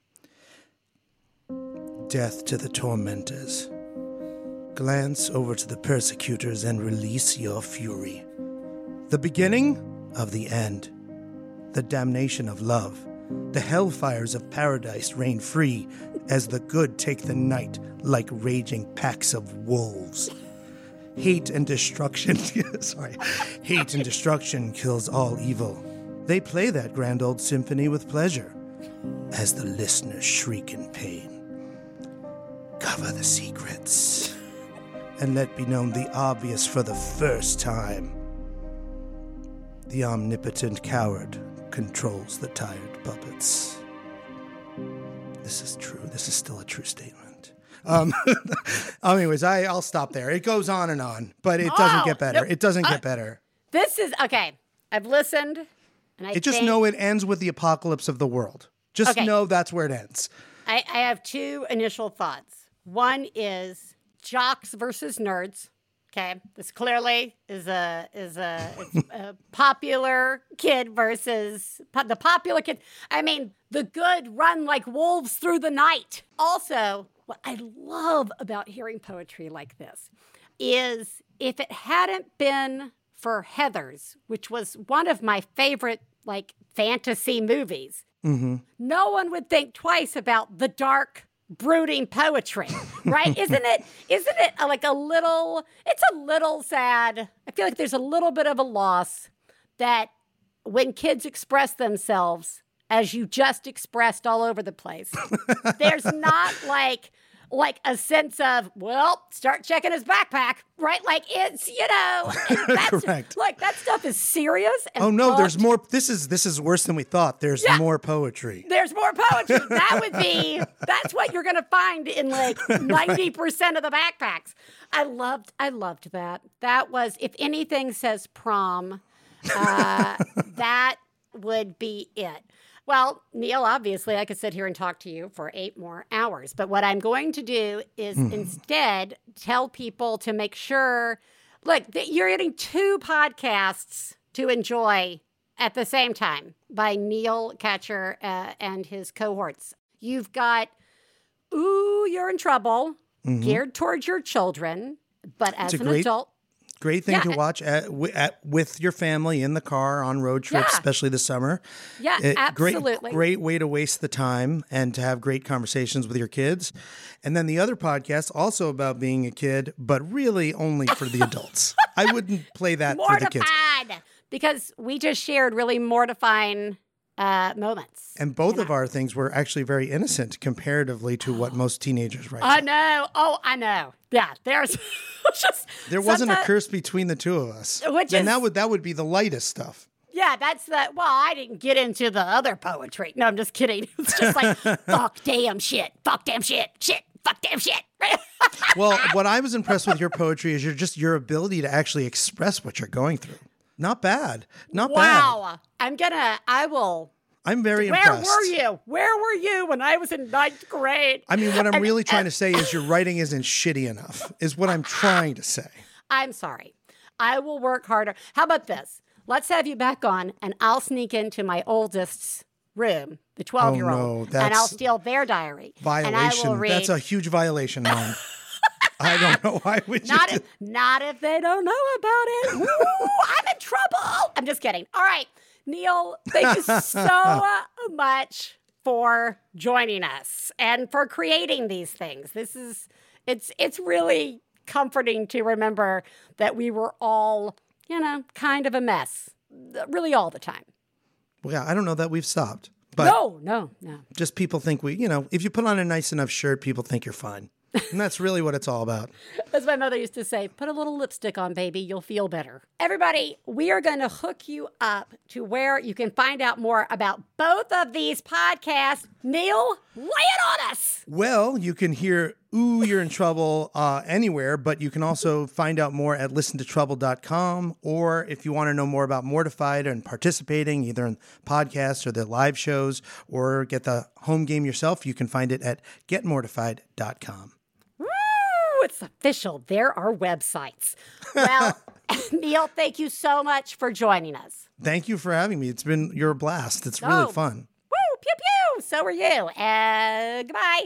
Death to the tormentors. Glance over to the persecutors and release your fury. The beginning of the end. The damnation of love. The hellfires of paradise reign free as the good take the night like raging packs of wolves. Hate and destruction, sorry, hate and destruction kills all evil. They play that grand old symphony with pleasure as the listeners shriek in pain. Cover the secrets and let be known the obvious for the first time. The omnipotent coward controls the tired puppets. This is true. This is still a true statement. Um, anyways, I, I'll stop there. It goes on and on, but it doesn't Oh, get better. no, It doesn't uh, get better. This is okay. I've listened, and I It just think know it ends with the apocalypse of the world. Just Okay. know that's where it ends. I, I have two initial thoughts. One is jocks versus nerds. Okay, this clearly is a is a, it's a popular kid versus po- the popular kid. I mean, the good run like wolves through the night. Also, what I love about hearing poetry like this is if it hadn't been for Heathers, which was one of my favorite like fantasy movies, no one would think twice about the dark, brooding poetry, right? isn't it? Isn't it a, like a little? It's a little sad. I feel like there's a little bit of a loss that when kids express themselves, as you just expressed all over the place, there's not like like a sense of, well, start checking his backpack, right? Like it's, you know, that's, correct. Like that stuff is serious. And oh no, fucked. there's more. This is this is worse than we thought. There's Yeah. more poetry. There's more poetry. That would be, that's what you're going to find in like ninety percent of the backpacks. I loved, I loved that. That was, if anything says prom, uh, that would be it. Well, Neil, obviously, I could sit here and talk to you for eight more hours. But what I'm going to do is mm. instead tell people to make sure, look, that you're getting two podcasts to enjoy at the same time by Neil Katcher uh, and his cohorts. You've got Ooh, You're in Trouble, mm-hmm. geared towards your children, but as an great- adult. Great thing yeah. to watch at, at, with your family in the car on road trips, Yeah. especially this summer. Yeah, It- absolutely. Great, great way to waste the time and to have great conversations with your kids. And then the other podcast, also about being a kid, but really only for the adults. I wouldn't play that for the kids. Mortified! Because we just shared really mortifying uh, moments. And both you of know? our things were actually very innocent comparatively to what most teenagers write. I know. Oh, I know. Yeah, there's just There wasn't a sometimes- curse between the two of us. Which and is- that would that would be the lightest stuff. Yeah, that's the, well, I didn't get into the other poetry. No, I'm just kidding. It's just like, fuck, damn, shit, fuck, damn, shit, shit, fuck, damn, shit. Well, what I was impressed with your poetry is your just your ability to actually express what you're going through. Not bad. Not bad. Wow. I'm gonna, I will. I'm very Where impressed. were you? Where were you when I was in ninth grade? I mean, what I'm And- really trying and- to say is your writing isn't shitty enough, is what I'm trying to say. I'm sorry. I will work harder. How about this? Let's have you back on, and I'll sneak into my oldest's room, the twelve-year-old, Oh, no, and that's I'll steal their diary. Violation. And I will read. That's a huge violation, Mom. I don't know why would you Not do- if, not if they don't know about it. Ooh, I'm in trouble. I'm just kidding. All right, Neil, thank you so much for joining us and for creating these things. This is, it's, it's really comforting to remember that we were all, you know, kind of a mess, really all the time. Well, yeah, I don't know that we've stopped. But no, no, no. just people think we, you know, if you put on a nice enough shirt, people think you're fine. And that's really what it's all about. As my mother used to say, put a little lipstick on, baby. You'll feel better. Everybody, we are going to hook you up to where you can find out more about both of these podcasts. Neil, lay it on us. Well, you can hear Ooh, You're in Trouble uh, anywhere, but you can also find out more at listen to trouble dot com. Or if you want to know more about Mortified and participating either in podcasts or the live shows or get the home game yourself, you can find it at get mortified dot com. Woo, it's official. There are websites. Well, Neil, thank you so much for joining us. Thank you for having me. It's been your blast. It's really Oh. fun. Woo, pew, pew. So are you. Uh, goodbye.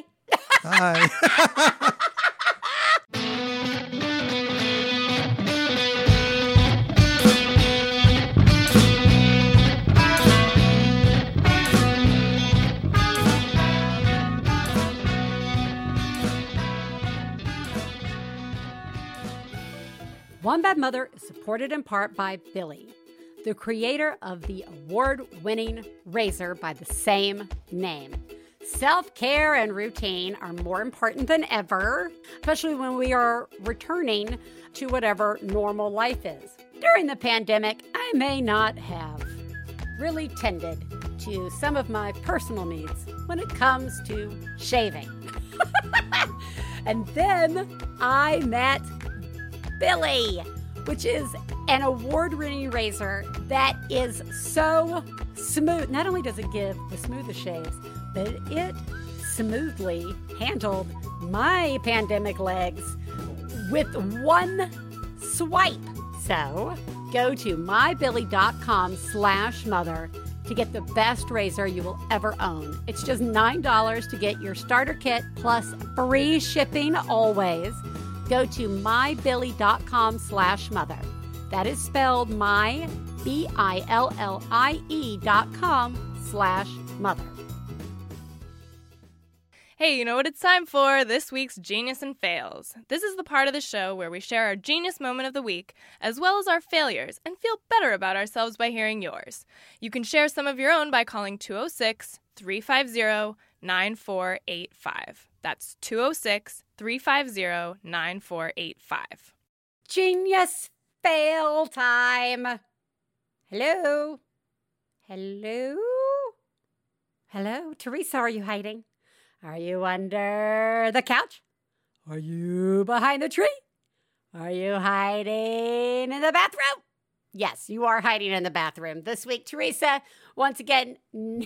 Bye. One Bad Mother is supported in part by Billy, the creator of the award-winning razor by the same name. Self-care and routine are more important than ever, especially when we are returning to whatever normal life is. During the pandemic, I may not have really tended to some of my personal needs when it comes to shaving. And then I met Billy, which is an award-winning razor that is so smooth. Not only does it give the smoothest shaves, but it smoothly handled my pandemic legs with one swipe. So go to mybilly.com slash mother to get the best razor you will ever own. It's just nine dollars to get your starter kit plus free shipping always. Go to mybilly.com slash mother. That is spelled my, B I L L I E dot com slash mother. Hey, you know what it's time for? This week's Genius and Fails. This is the part of the show where we share our genius moment of the week, as well as our failures, and feel better about ourselves by hearing yours. You can share some of your own by calling two oh six, three five zero, nine four eight five. That's two oh six, three five zero, nine four eight five. Genius fail time. Hello? Hello? Hello? Teresa, are you hiding? Are you under the couch? Are you behind the tree? Are you hiding in the bathroom? Yes, you are hiding in the bathroom. This week, Teresa, once again,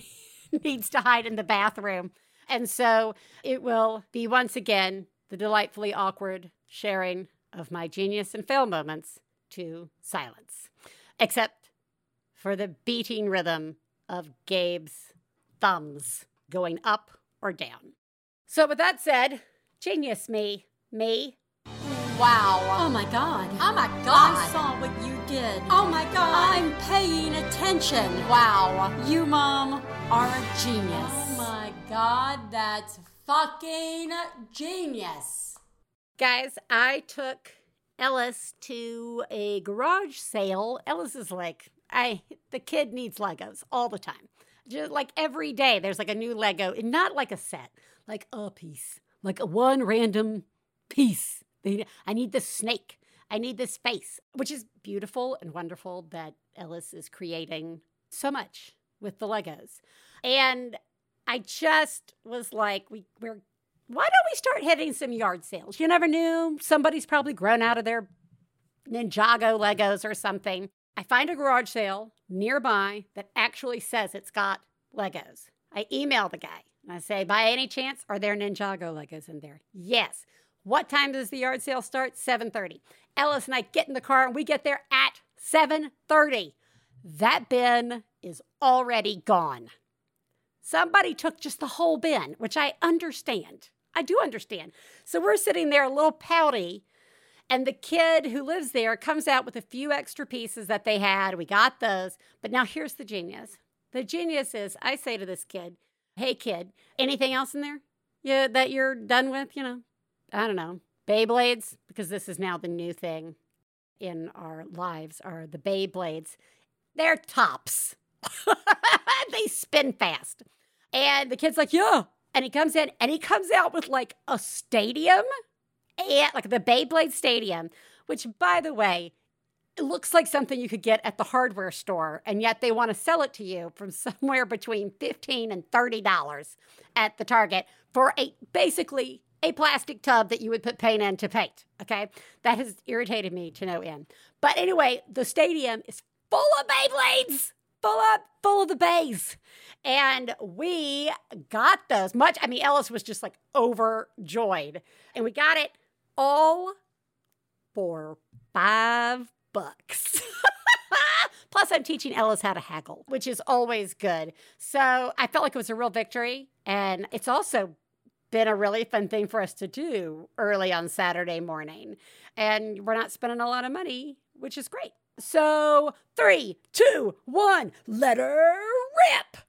needs to hide in the bathroom. And so it will be once again the delightfully awkward sharing of my genius and fail moments to silence. Except for the beating rhythm of Gabe's thumbs going up or down. So with that said, genius me, me. Wow. Oh my God. Oh my God. I saw what you did. Oh my God. I'm paying attention. Wow. You, Mom, are a genius. Oh my God, that's fucking genius. Guys, I took Ellis to a garage sale. Ellis is like, I the kid needs Legos all the time. Just like every day there's like a new Lego, and not like a set, like a piece, like a one random piece. I need this snake. I need this face, which is beautiful and wonderful that Ellis is creating so much with the Legos. And I just was like, we, we're, why don't we start hitting some yard sales? You never knew. Somebody's probably grown out of their Ninjago Legos or something. I find a garage sale nearby that actually says it's got Legos. I email the guy and I say, by any chance, are there Ninjago Legos in there? Yes. What time does the yard sale start? seven thirty. Ellis and I get in the car and we get there at seven thirty. That bin is already gone. Somebody took just the whole bin, which I understand. I do understand. So we're sitting there a little pouty, and the kid who lives there comes out with a few extra pieces that they had. We got those. But now here's the genius. The genius is I say to this kid, hey, kid, anything else in there yeah, that you're done with, you know? I don't know, Beyblades, because this is now the new thing in our lives, are the Beyblades. They're tops. They spin fast. And the kid's like, yeah. And he comes in, and he comes out with like a stadium, and like the Beyblade Stadium, which, by the way, it looks like something you could get at the hardware store, and yet they want to sell it to you from somewhere between fifteen dollars and thirty dollars at the Target for a basically a plastic tub that you would put paint in to paint, okay? That has irritated me to no end. But anyway, the stadium is full of Beyblades, full of, full of the bays. And we got those much, I mean, Ellis was just like overjoyed. And we got it all for five bucks. Plus, I'm teaching Ellis how to haggle, which is always good. So I felt like it was a real victory. And it's also been a really fun thing for us to do early on Saturday morning. And we're not spending a lot of money, which is great. So three, two, one, let her rip.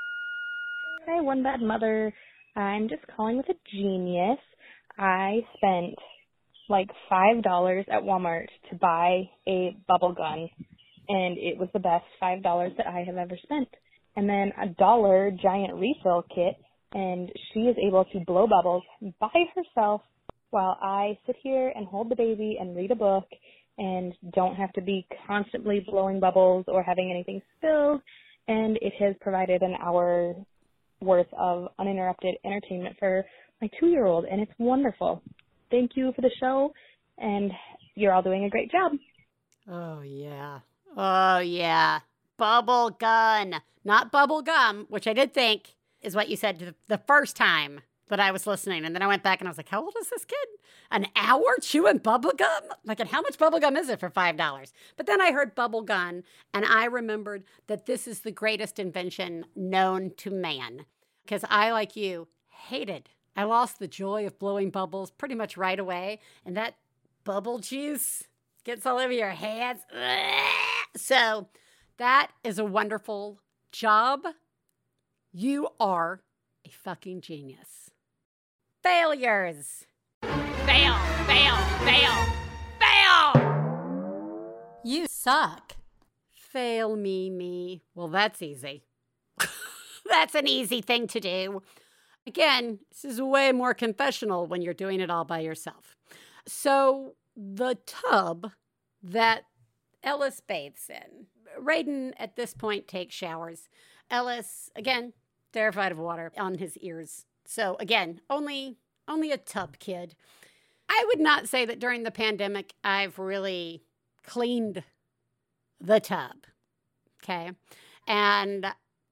Hi, One Bad Mother. I'm just calling with a genius. I spent like five dollars at Walmart to buy a bubble gun, and it was the best five dollars that I have ever spent. And then a dollar giant refill kit, and she is able to blow bubbles by herself while I sit here and hold the baby and read a book and don't have to be constantly blowing bubbles or having anything spilled. And it has provided an hour worth of uninterrupted entertainment for my two-year-old, and it's wonderful. Thank you for the show, and you're all doing a great job. Oh, yeah. Oh, yeah. Bubble gun. Not bubble gum, which I did think is what you said the first time that I was listening. And then I went back and I was like, how old is this kid? An hour chewing bubble gum? Like, and how much bubble gum is it for five dollars? But then I heard bubble gun, and I remembered that this is the greatest invention known to man. Because I, like you, hated. I lost the joy of blowing bubbles pretty much right away. And that bubble juice gets all over your hands. So that is a wonderful job. You are a fucking genius. Failures. Fail, fail, fail, fail! You suck. Fail me, me. Well, that's easy. That's an easy thing to do. Again, this is way more confessional when you're doing it all by yourself. So the tub that Ellis bathes in, Raiden at this point takes showers. Ellis, again, terrified of water on his ears. So again, only only a tub kid. I would not say that during the pandemic I've really cleaned the tub. Okay. And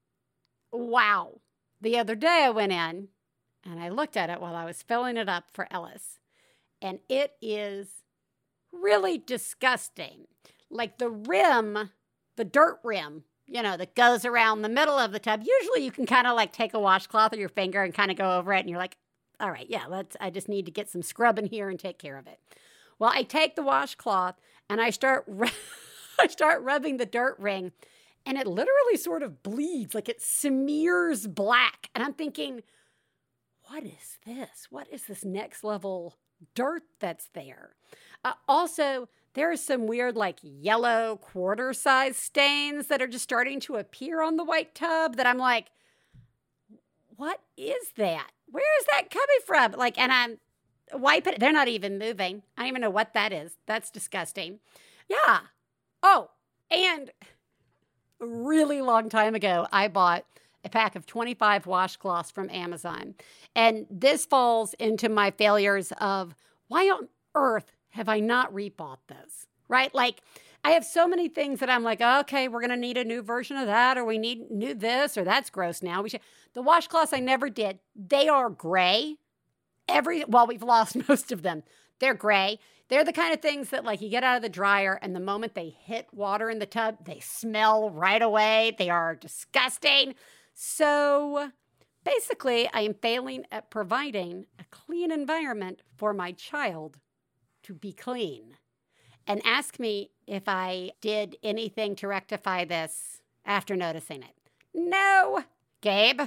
wow. The other day I went in and I looked at it while I was filling it up for Ellis. And it is really disgusting. Like the rim, the dirt rim, you know, that goes around the middle of the tub. Usually you can kind of like take a washcloth or your finger and kind of go over it and you're like, all right, yeah, let's, I just need to get some scrub in here and take care of it. Well, I take the washcloth and I start, I start rubbing the dirt ring and it literally sort of bleeds, like it smears black. And I'm thinking, what is this? What is this next level dirt that's there? Uh, also, there are some weird like yellow quarter size stains that are just starting to appear on the white tub that I'm like, what is that? Where is that coming from? Like, and I'm wiping it. They're not even moving. I don't even know what that is. That's disgusting. Yeah. Oh, and a really long time ago, I bought a pack of twenty-five washcloths from Amazon. And this falls into my failures of why on earth have I not rebought those, right? Like, I have so many things that I'm like, okay, we're going to need a new version of that, or we need new this, or that's gross now. We should. The washcloths I never did. They are gray. Every, well, we've lost most of them. They're gray. They're the kind of things that like you get out of the dryer and the moment they hit water in the tub, they smell right away. They are disgusting. So basically, I am failing at providing a clean environment for my child to be clean. And ask me if I did anything to rectify this after noticing it. No, Gabe.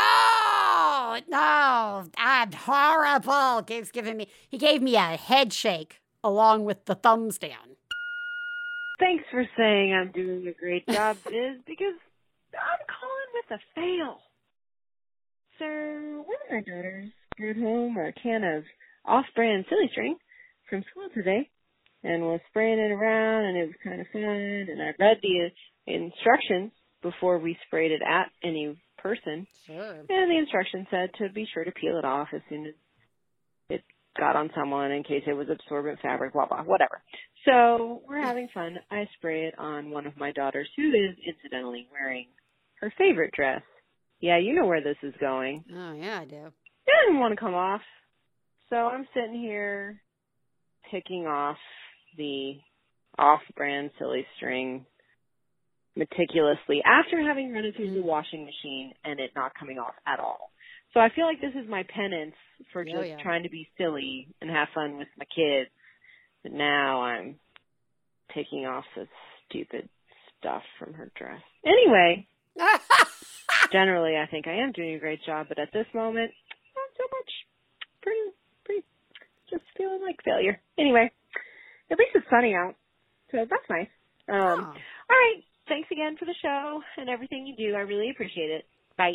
Oh, no, I'm horrible. Gabe's giving me, he gave me a head shake along with the thumbs down. Thanks for saying I'm doing a great job, Biz, because I'm calling with a fail. So, one of my daughters brought home a can of off-brand silly string from school today and was spraying it around, and it was kind of fun, and I read the instructions before we sprayed it at any person. Sure. And the instructions said to be sure to peel it off as soon as it got on someone in case it was absorbent fabric, blah, blah, whatever. So we're having fun. I spray it on one of my daughters who is incidentally wearing her favorite dress. Yeah, you know where this is going. Oh, yeah, I do. It didn't want to come off. So I'm sitting here picking off the off-brand silly string meticulously after having run it through the washing machine and it not coming off at all. So I feel like this is my penance for just oh, yeah. trying to be silly and have fun with my kids. But now I'm taking off the stupid stuff from her dress. Anyway, generally I think I am doing a great job, but at this moment, not so much. Pretty, pretty, just feeling like failure. Anyway, at least it's sunny out, so that's nice. Um, Oh. All right. Thanks again for the show and everything you do. I really appreciate it. Bye.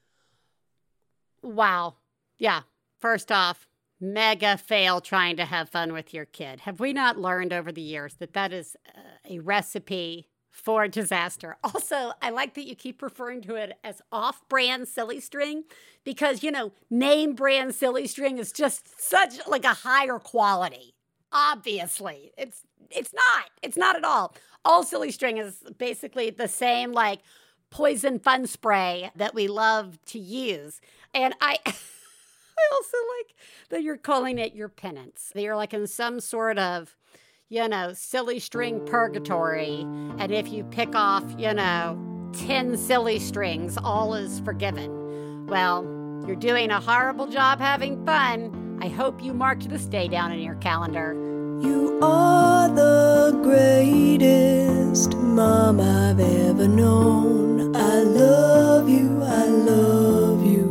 Wow. Yeah. First off, mega fail trying to have fun with your kid. Have we not learned over the years that that is a recipe for disaster? Also, I like that you keep referring to it as off-brand silly string because, you know, name brand silly string is just such like a higher quality. Obviously. It's it's not. It's not at all. All silly string is basically the same like poison fun spray that we love to use. And I I also like that you're calling it your penance. That you're like in some sort of, you know, silly string purgatory. And if you pick off, you know, ten silly strings, all is forgiven. Well, you're doing a horrible job having fun. I hope you marked this day down in your calendar. You are the greatest mom I've ever known. I love you, I love you.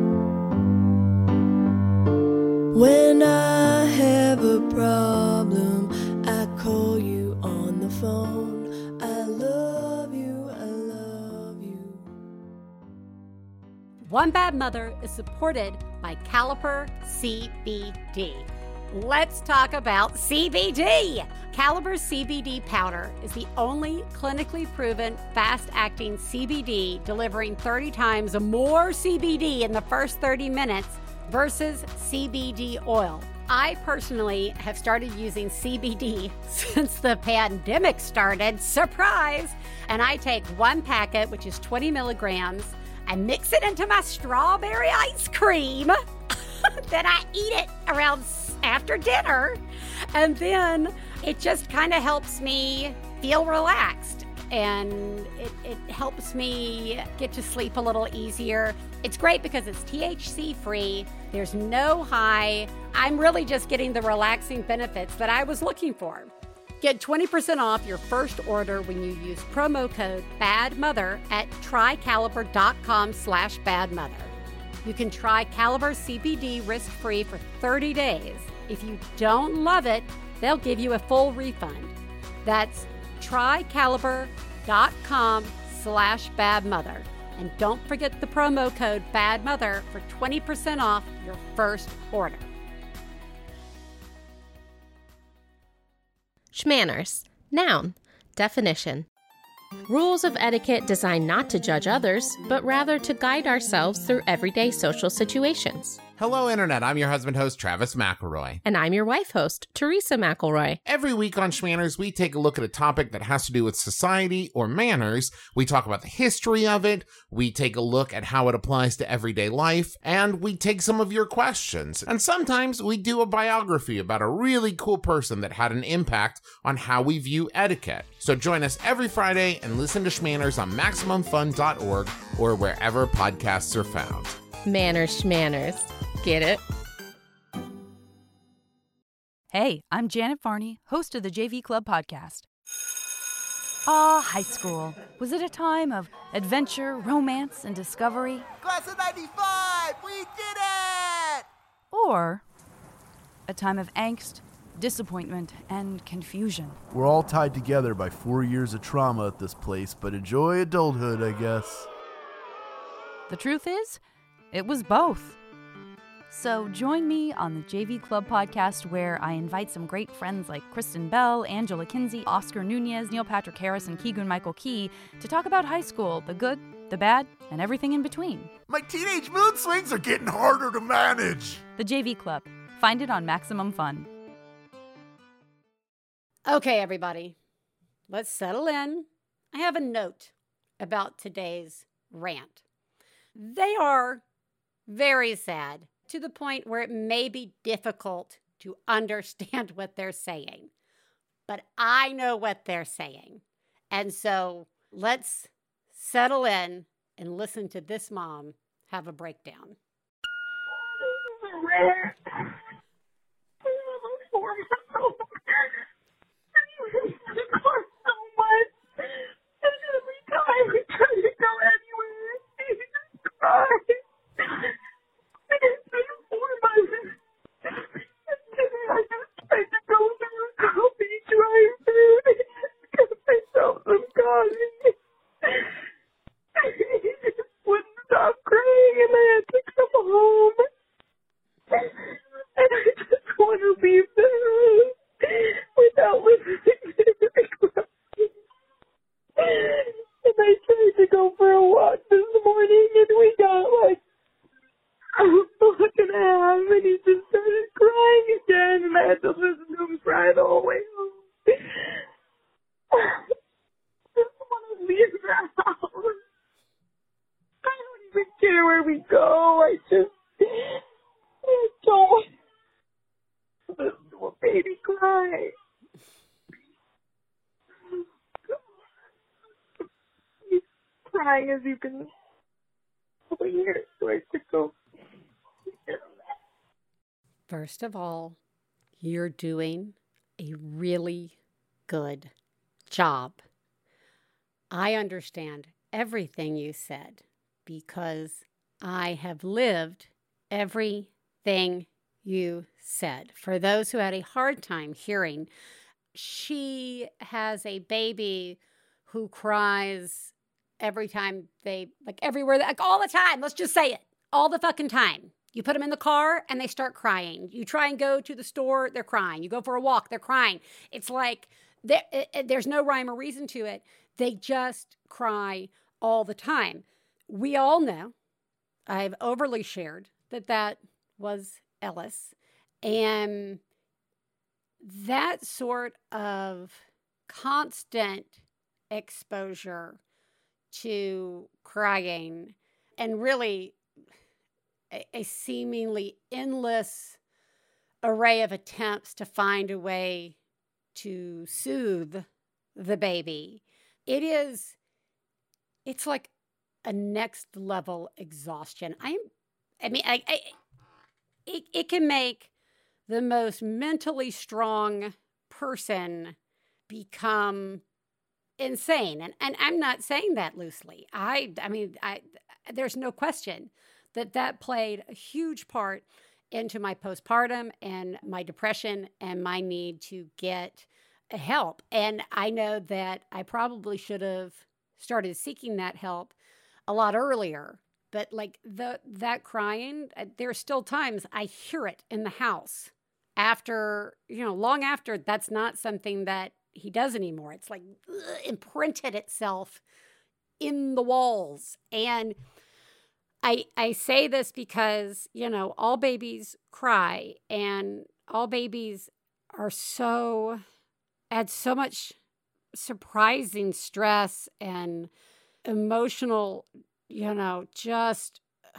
When I have a problem, I call you on the phone. I love you, I love you. One Bad Mother is supported by Caliper C B D. Let's talk about C B D. Caliper C B D powder is the only clinically proven fast-acting C B D delivering thirty times more C B D in the first thirty minutes versus C B D oil. I personally have started using C B D since the pandemic started. Surprise! And I take one packet, which is twenty milligrams, I mix it into my strawberry ice cream. Then I eat it around after dinner. And then it just kind of helps me feel relaxed. And it, it helps me get to sleep a little easier. It's great because it's T H C free. There's no high. I'm really just getting the relaxing benefits that I was looking for. Get twenty percent off your first order when you use promo code BADMOTHER at trycaliper.com slash badmother. You can try Caliper C B D risk-free for thirty days. If you don't love it, they'll give you a full refund. That's trycaliper.com slash badmother. And don't forget the promo code BADMOTHER for twenty percent off your first order. Schmanners. Noun. Definition. Rules of etiquette designed not to judge others, but rather to guide ourselves through everyday social situations. Hello, Internet. I'm your husband host, Travis McElroy. And I'm your wife host, Teresa McElroy. Every week on Schmanners, we take a look at a topic that has to do with society or manners. We talk about the history of it. We take a look at how it applies to everyday life. And we take some of your questions. And sometimes we do a biography about a really cool person that had an impact on how we view etiquette. So join us every Friday and listen to Schmanners on Maximum Fun dot org or wherever podcasts are found. Manners, schmanners. Get it? Hey, I'm Janet Varney, host of the J V Club podcast. Ah, high school. Was it a time of adventure, romance, and discovery? Class of ninety-five! We did it! Or a time of angst, disappointment, and confusion? We're all tied together by four years of trauma at this place, but enjoy adulthood, I guess. The truth is, it was both. So join me on the J V Club podcast, where I invite some great friends like Kristen Bell, Angela Kinsey, Oscar Nunez, Neil Patrick Harris, and Keegan-Michael Key to talk about high school, the good, the bad, and everything in between. My teenage mood swings are getting harder to manage. The J V Club. Find it on Maximum Fun. Okay, everybody, let's settle in. I have a note about today's rant. They are very sad, to the point where it may be difficult to understand what they're saying. But I know what they're saying. And so let's settle in and listen to this mom have a breakdown. Rare. So much. And every time we try to go anywhere, he just cries. It's been four months. And today I just tried to go through a coffee drive-through because I felt some coffee. He just wouldn't stop crying, and I had to come home. And I just want to leave the house without listening to the crying. And I tried to go for a walk this morning, and we got like a block and a half, and he just started crying again, and I had to listen to him cry the whole way home. I just want to leave the house. I don't even care where we go. I just I don't listen to a baby cry. He's crying, as you can hear, so I took go. First of all, you're doing a really good job. I understand everything you said because I have lived everything you said. For those who had a hard time hearing, she has a baby who cries every time they, like everywhere, like all the time, let's just say it, all the fucking time. You put them in the car and they start crying. You try and go to the store, they're crying. You go for a walk, they're crying. It's like there, it, there's no rhyme or reason to it. They just cry all the time. We all know, I've overly shared, that that was Ellis. And that sort of constant exposure to crying and really a, a seemingly endless array of attempts to find a way to soothe the baby. It is, it's like a next level exhaustion. I'm, I mean, I, I it, it can make the most mentally strong person become insane. And and I'm not saying that loosely. I I mean, I there's no question that that played a huge part into my postpartum and my depression and my need to get help. And I know that I probably should have started seeking that help a lot earlier. But like the that crying, there's still times I hear it in the house after, you know, long after that's not something that he does anymore. It's like ugh, imprinted itself in the walls. And I I say this because, you know, all babies cry and all babies are so, add so much surprising stress and emotional, you know, just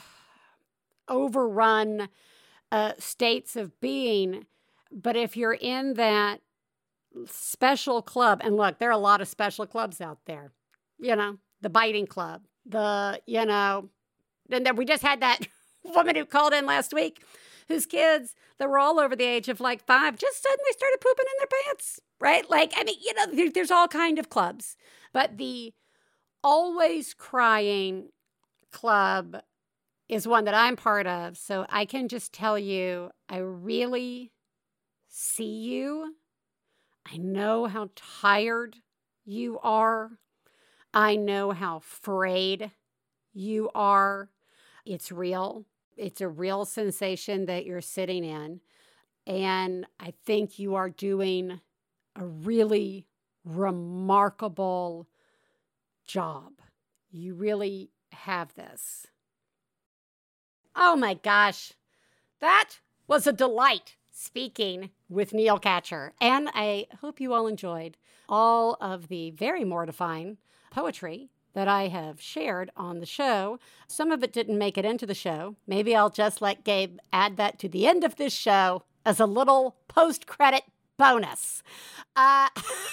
overrun uh, states of being. But if you're in that special club, and look, there are a lot of special clubs out there, you know, the biting club, the, you know, and then we just had that woman who called in last week whose kids that were all over the age of like five just suddenly started pooping in their pants, right? Like, I mean, you know, there, there's all kind of clubs, but the always crying club is one that I'm part of. So I can just tell you, I really see you. I know how tired you are. I know how frayed you are. It's real. It's a real sensation that you're sitting in. And I think you are doing a really remarkable job. You really have this. Oh my gosh. That was a delight speaking with Neil Katcher. And I hope you all enjoyed all of the very mortifying poetry that I have shared on the show. Some of it didn't make it into the show. Maybe I'll just let Gabe add that to the end of this show as a little post-credit bonus. Uh,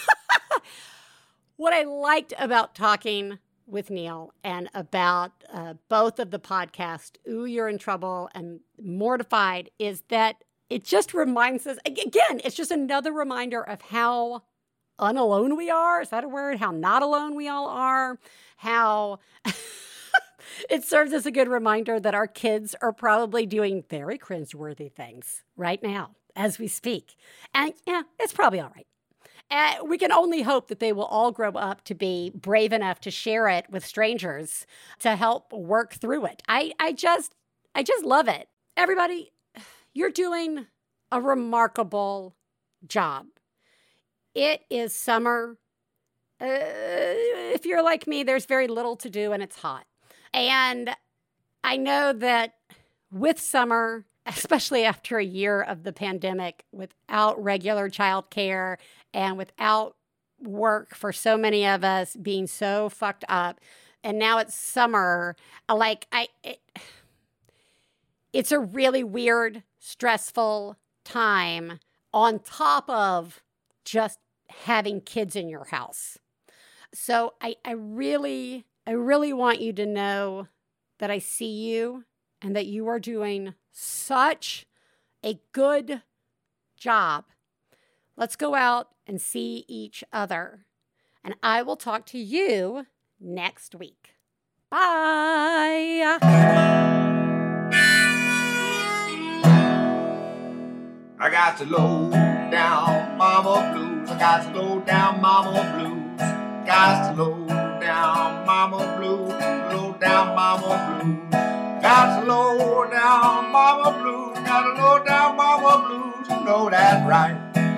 what I liked about talking with Neil and about uh, both of the podcasts, Ooh, You're in Trouble and Mortified, is that it just reminds us, again, it's just another reminder of how unalone we are. Is that a word? How not alone we all are. How it serves as a good reminder that our kids are probably doing very cringeworthy things right now as we speak. And yeah, it's probably all right. Uh, we can only hope that they will all grow up to be brave enough to share it with strangers to help work through it. I, I just, I just love it. Everybody, you're doing a remarkable job. It is summer. Uh, if you're like me, there's very little to do and it's hot. And I know that with summer, especially after a year of the pandemic, without regular childcare and without work for so many of us being so fucked up, and now it's summer, like I, it, it's a really weird, stressful time on top of just having kids in your house. So I, I really, I really want you to know that I see you and that you are doing such a good job. Let's go out and see each other. And I will talk to you next week. Bye. I got to low down mama blues. I got to low down mama blues. Got to low down. down mama blues, low down mama blues. Got a low down mama blues, got a low down mama blues, you know that's right.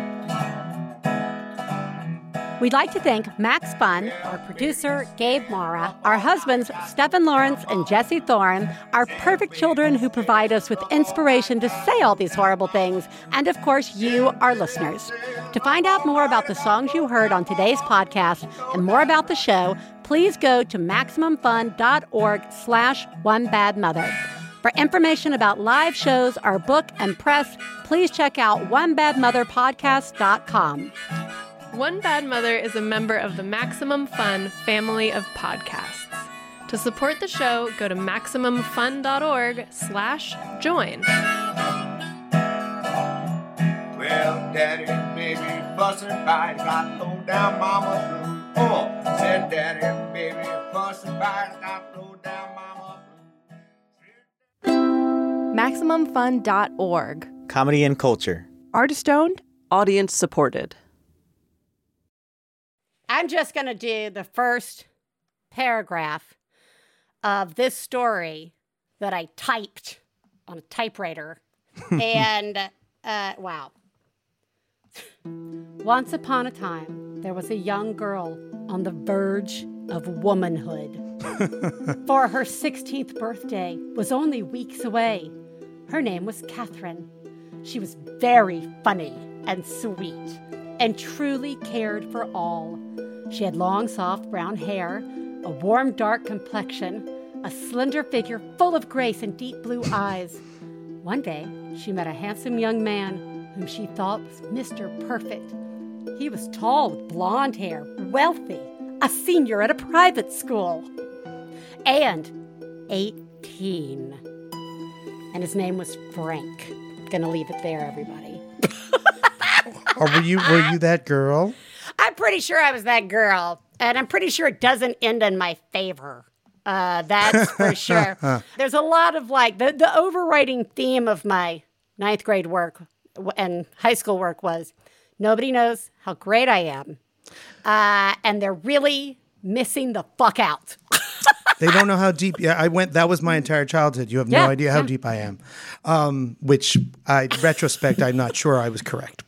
We'd like to thank Max Fun, our producer, Gabe Mara, our husbands, Stephen Lawrence and Jesse Thorne, our perfect children who provide us with inspiration to say all these horrible things, and of course, you, our listeners. To find out more about the songs you heard on today's podcast and more about the show, please go to MaximumFun.org slash One Bad Mother. For information about live shows, our book, and press, please check out one bad mother podcast dot com. One Bad Mother is a member of the Maximum Fun family of podcasts. To support the show, go to MaximumFun.org slash join. Well, daddy and baby fussing fight, got low down mama blue. Oh, said daddy and baby fussing fight, got low down mama blue. Maximum Fun dot org. Comedy and culture. Artist owned, audience supported. I'm just going to do the first paragraph of this story that I typed on a typewriter. and, uh, wow. Once upon a time, there was a young girl on the verge of womanhood. For her sixteenth birthday was only weeks away. Her name was Catherine. She was very funny and sweet and truly cared for all. She had long, soft brown hair, a warm, dark complexion, a slender figure full of grace and deep blue eyes. One day, she met a handsome young man whom she thought was Mister Perfect. He was tall with blonde hair, wealthy, a senior at a private school, and eighteen. And his name was Frank. Gonna leave it there, everybody. Or were you were you that girl? I'm pretty sure I was that girl, and I'm pretty sure it doesn't end in my favor. Uh, that's for sure. There's a lot of like, the, the overriding theme of my ninth grade work and high school work was, nobody knows how great I am, uh, and they're really missing the fuck out. They don't know how deep. Yeah, I went. That was my entire childhood. You have no Yeah, idea how yeah. deep I am. Um, which, I retrospect, I'm not sure I was correct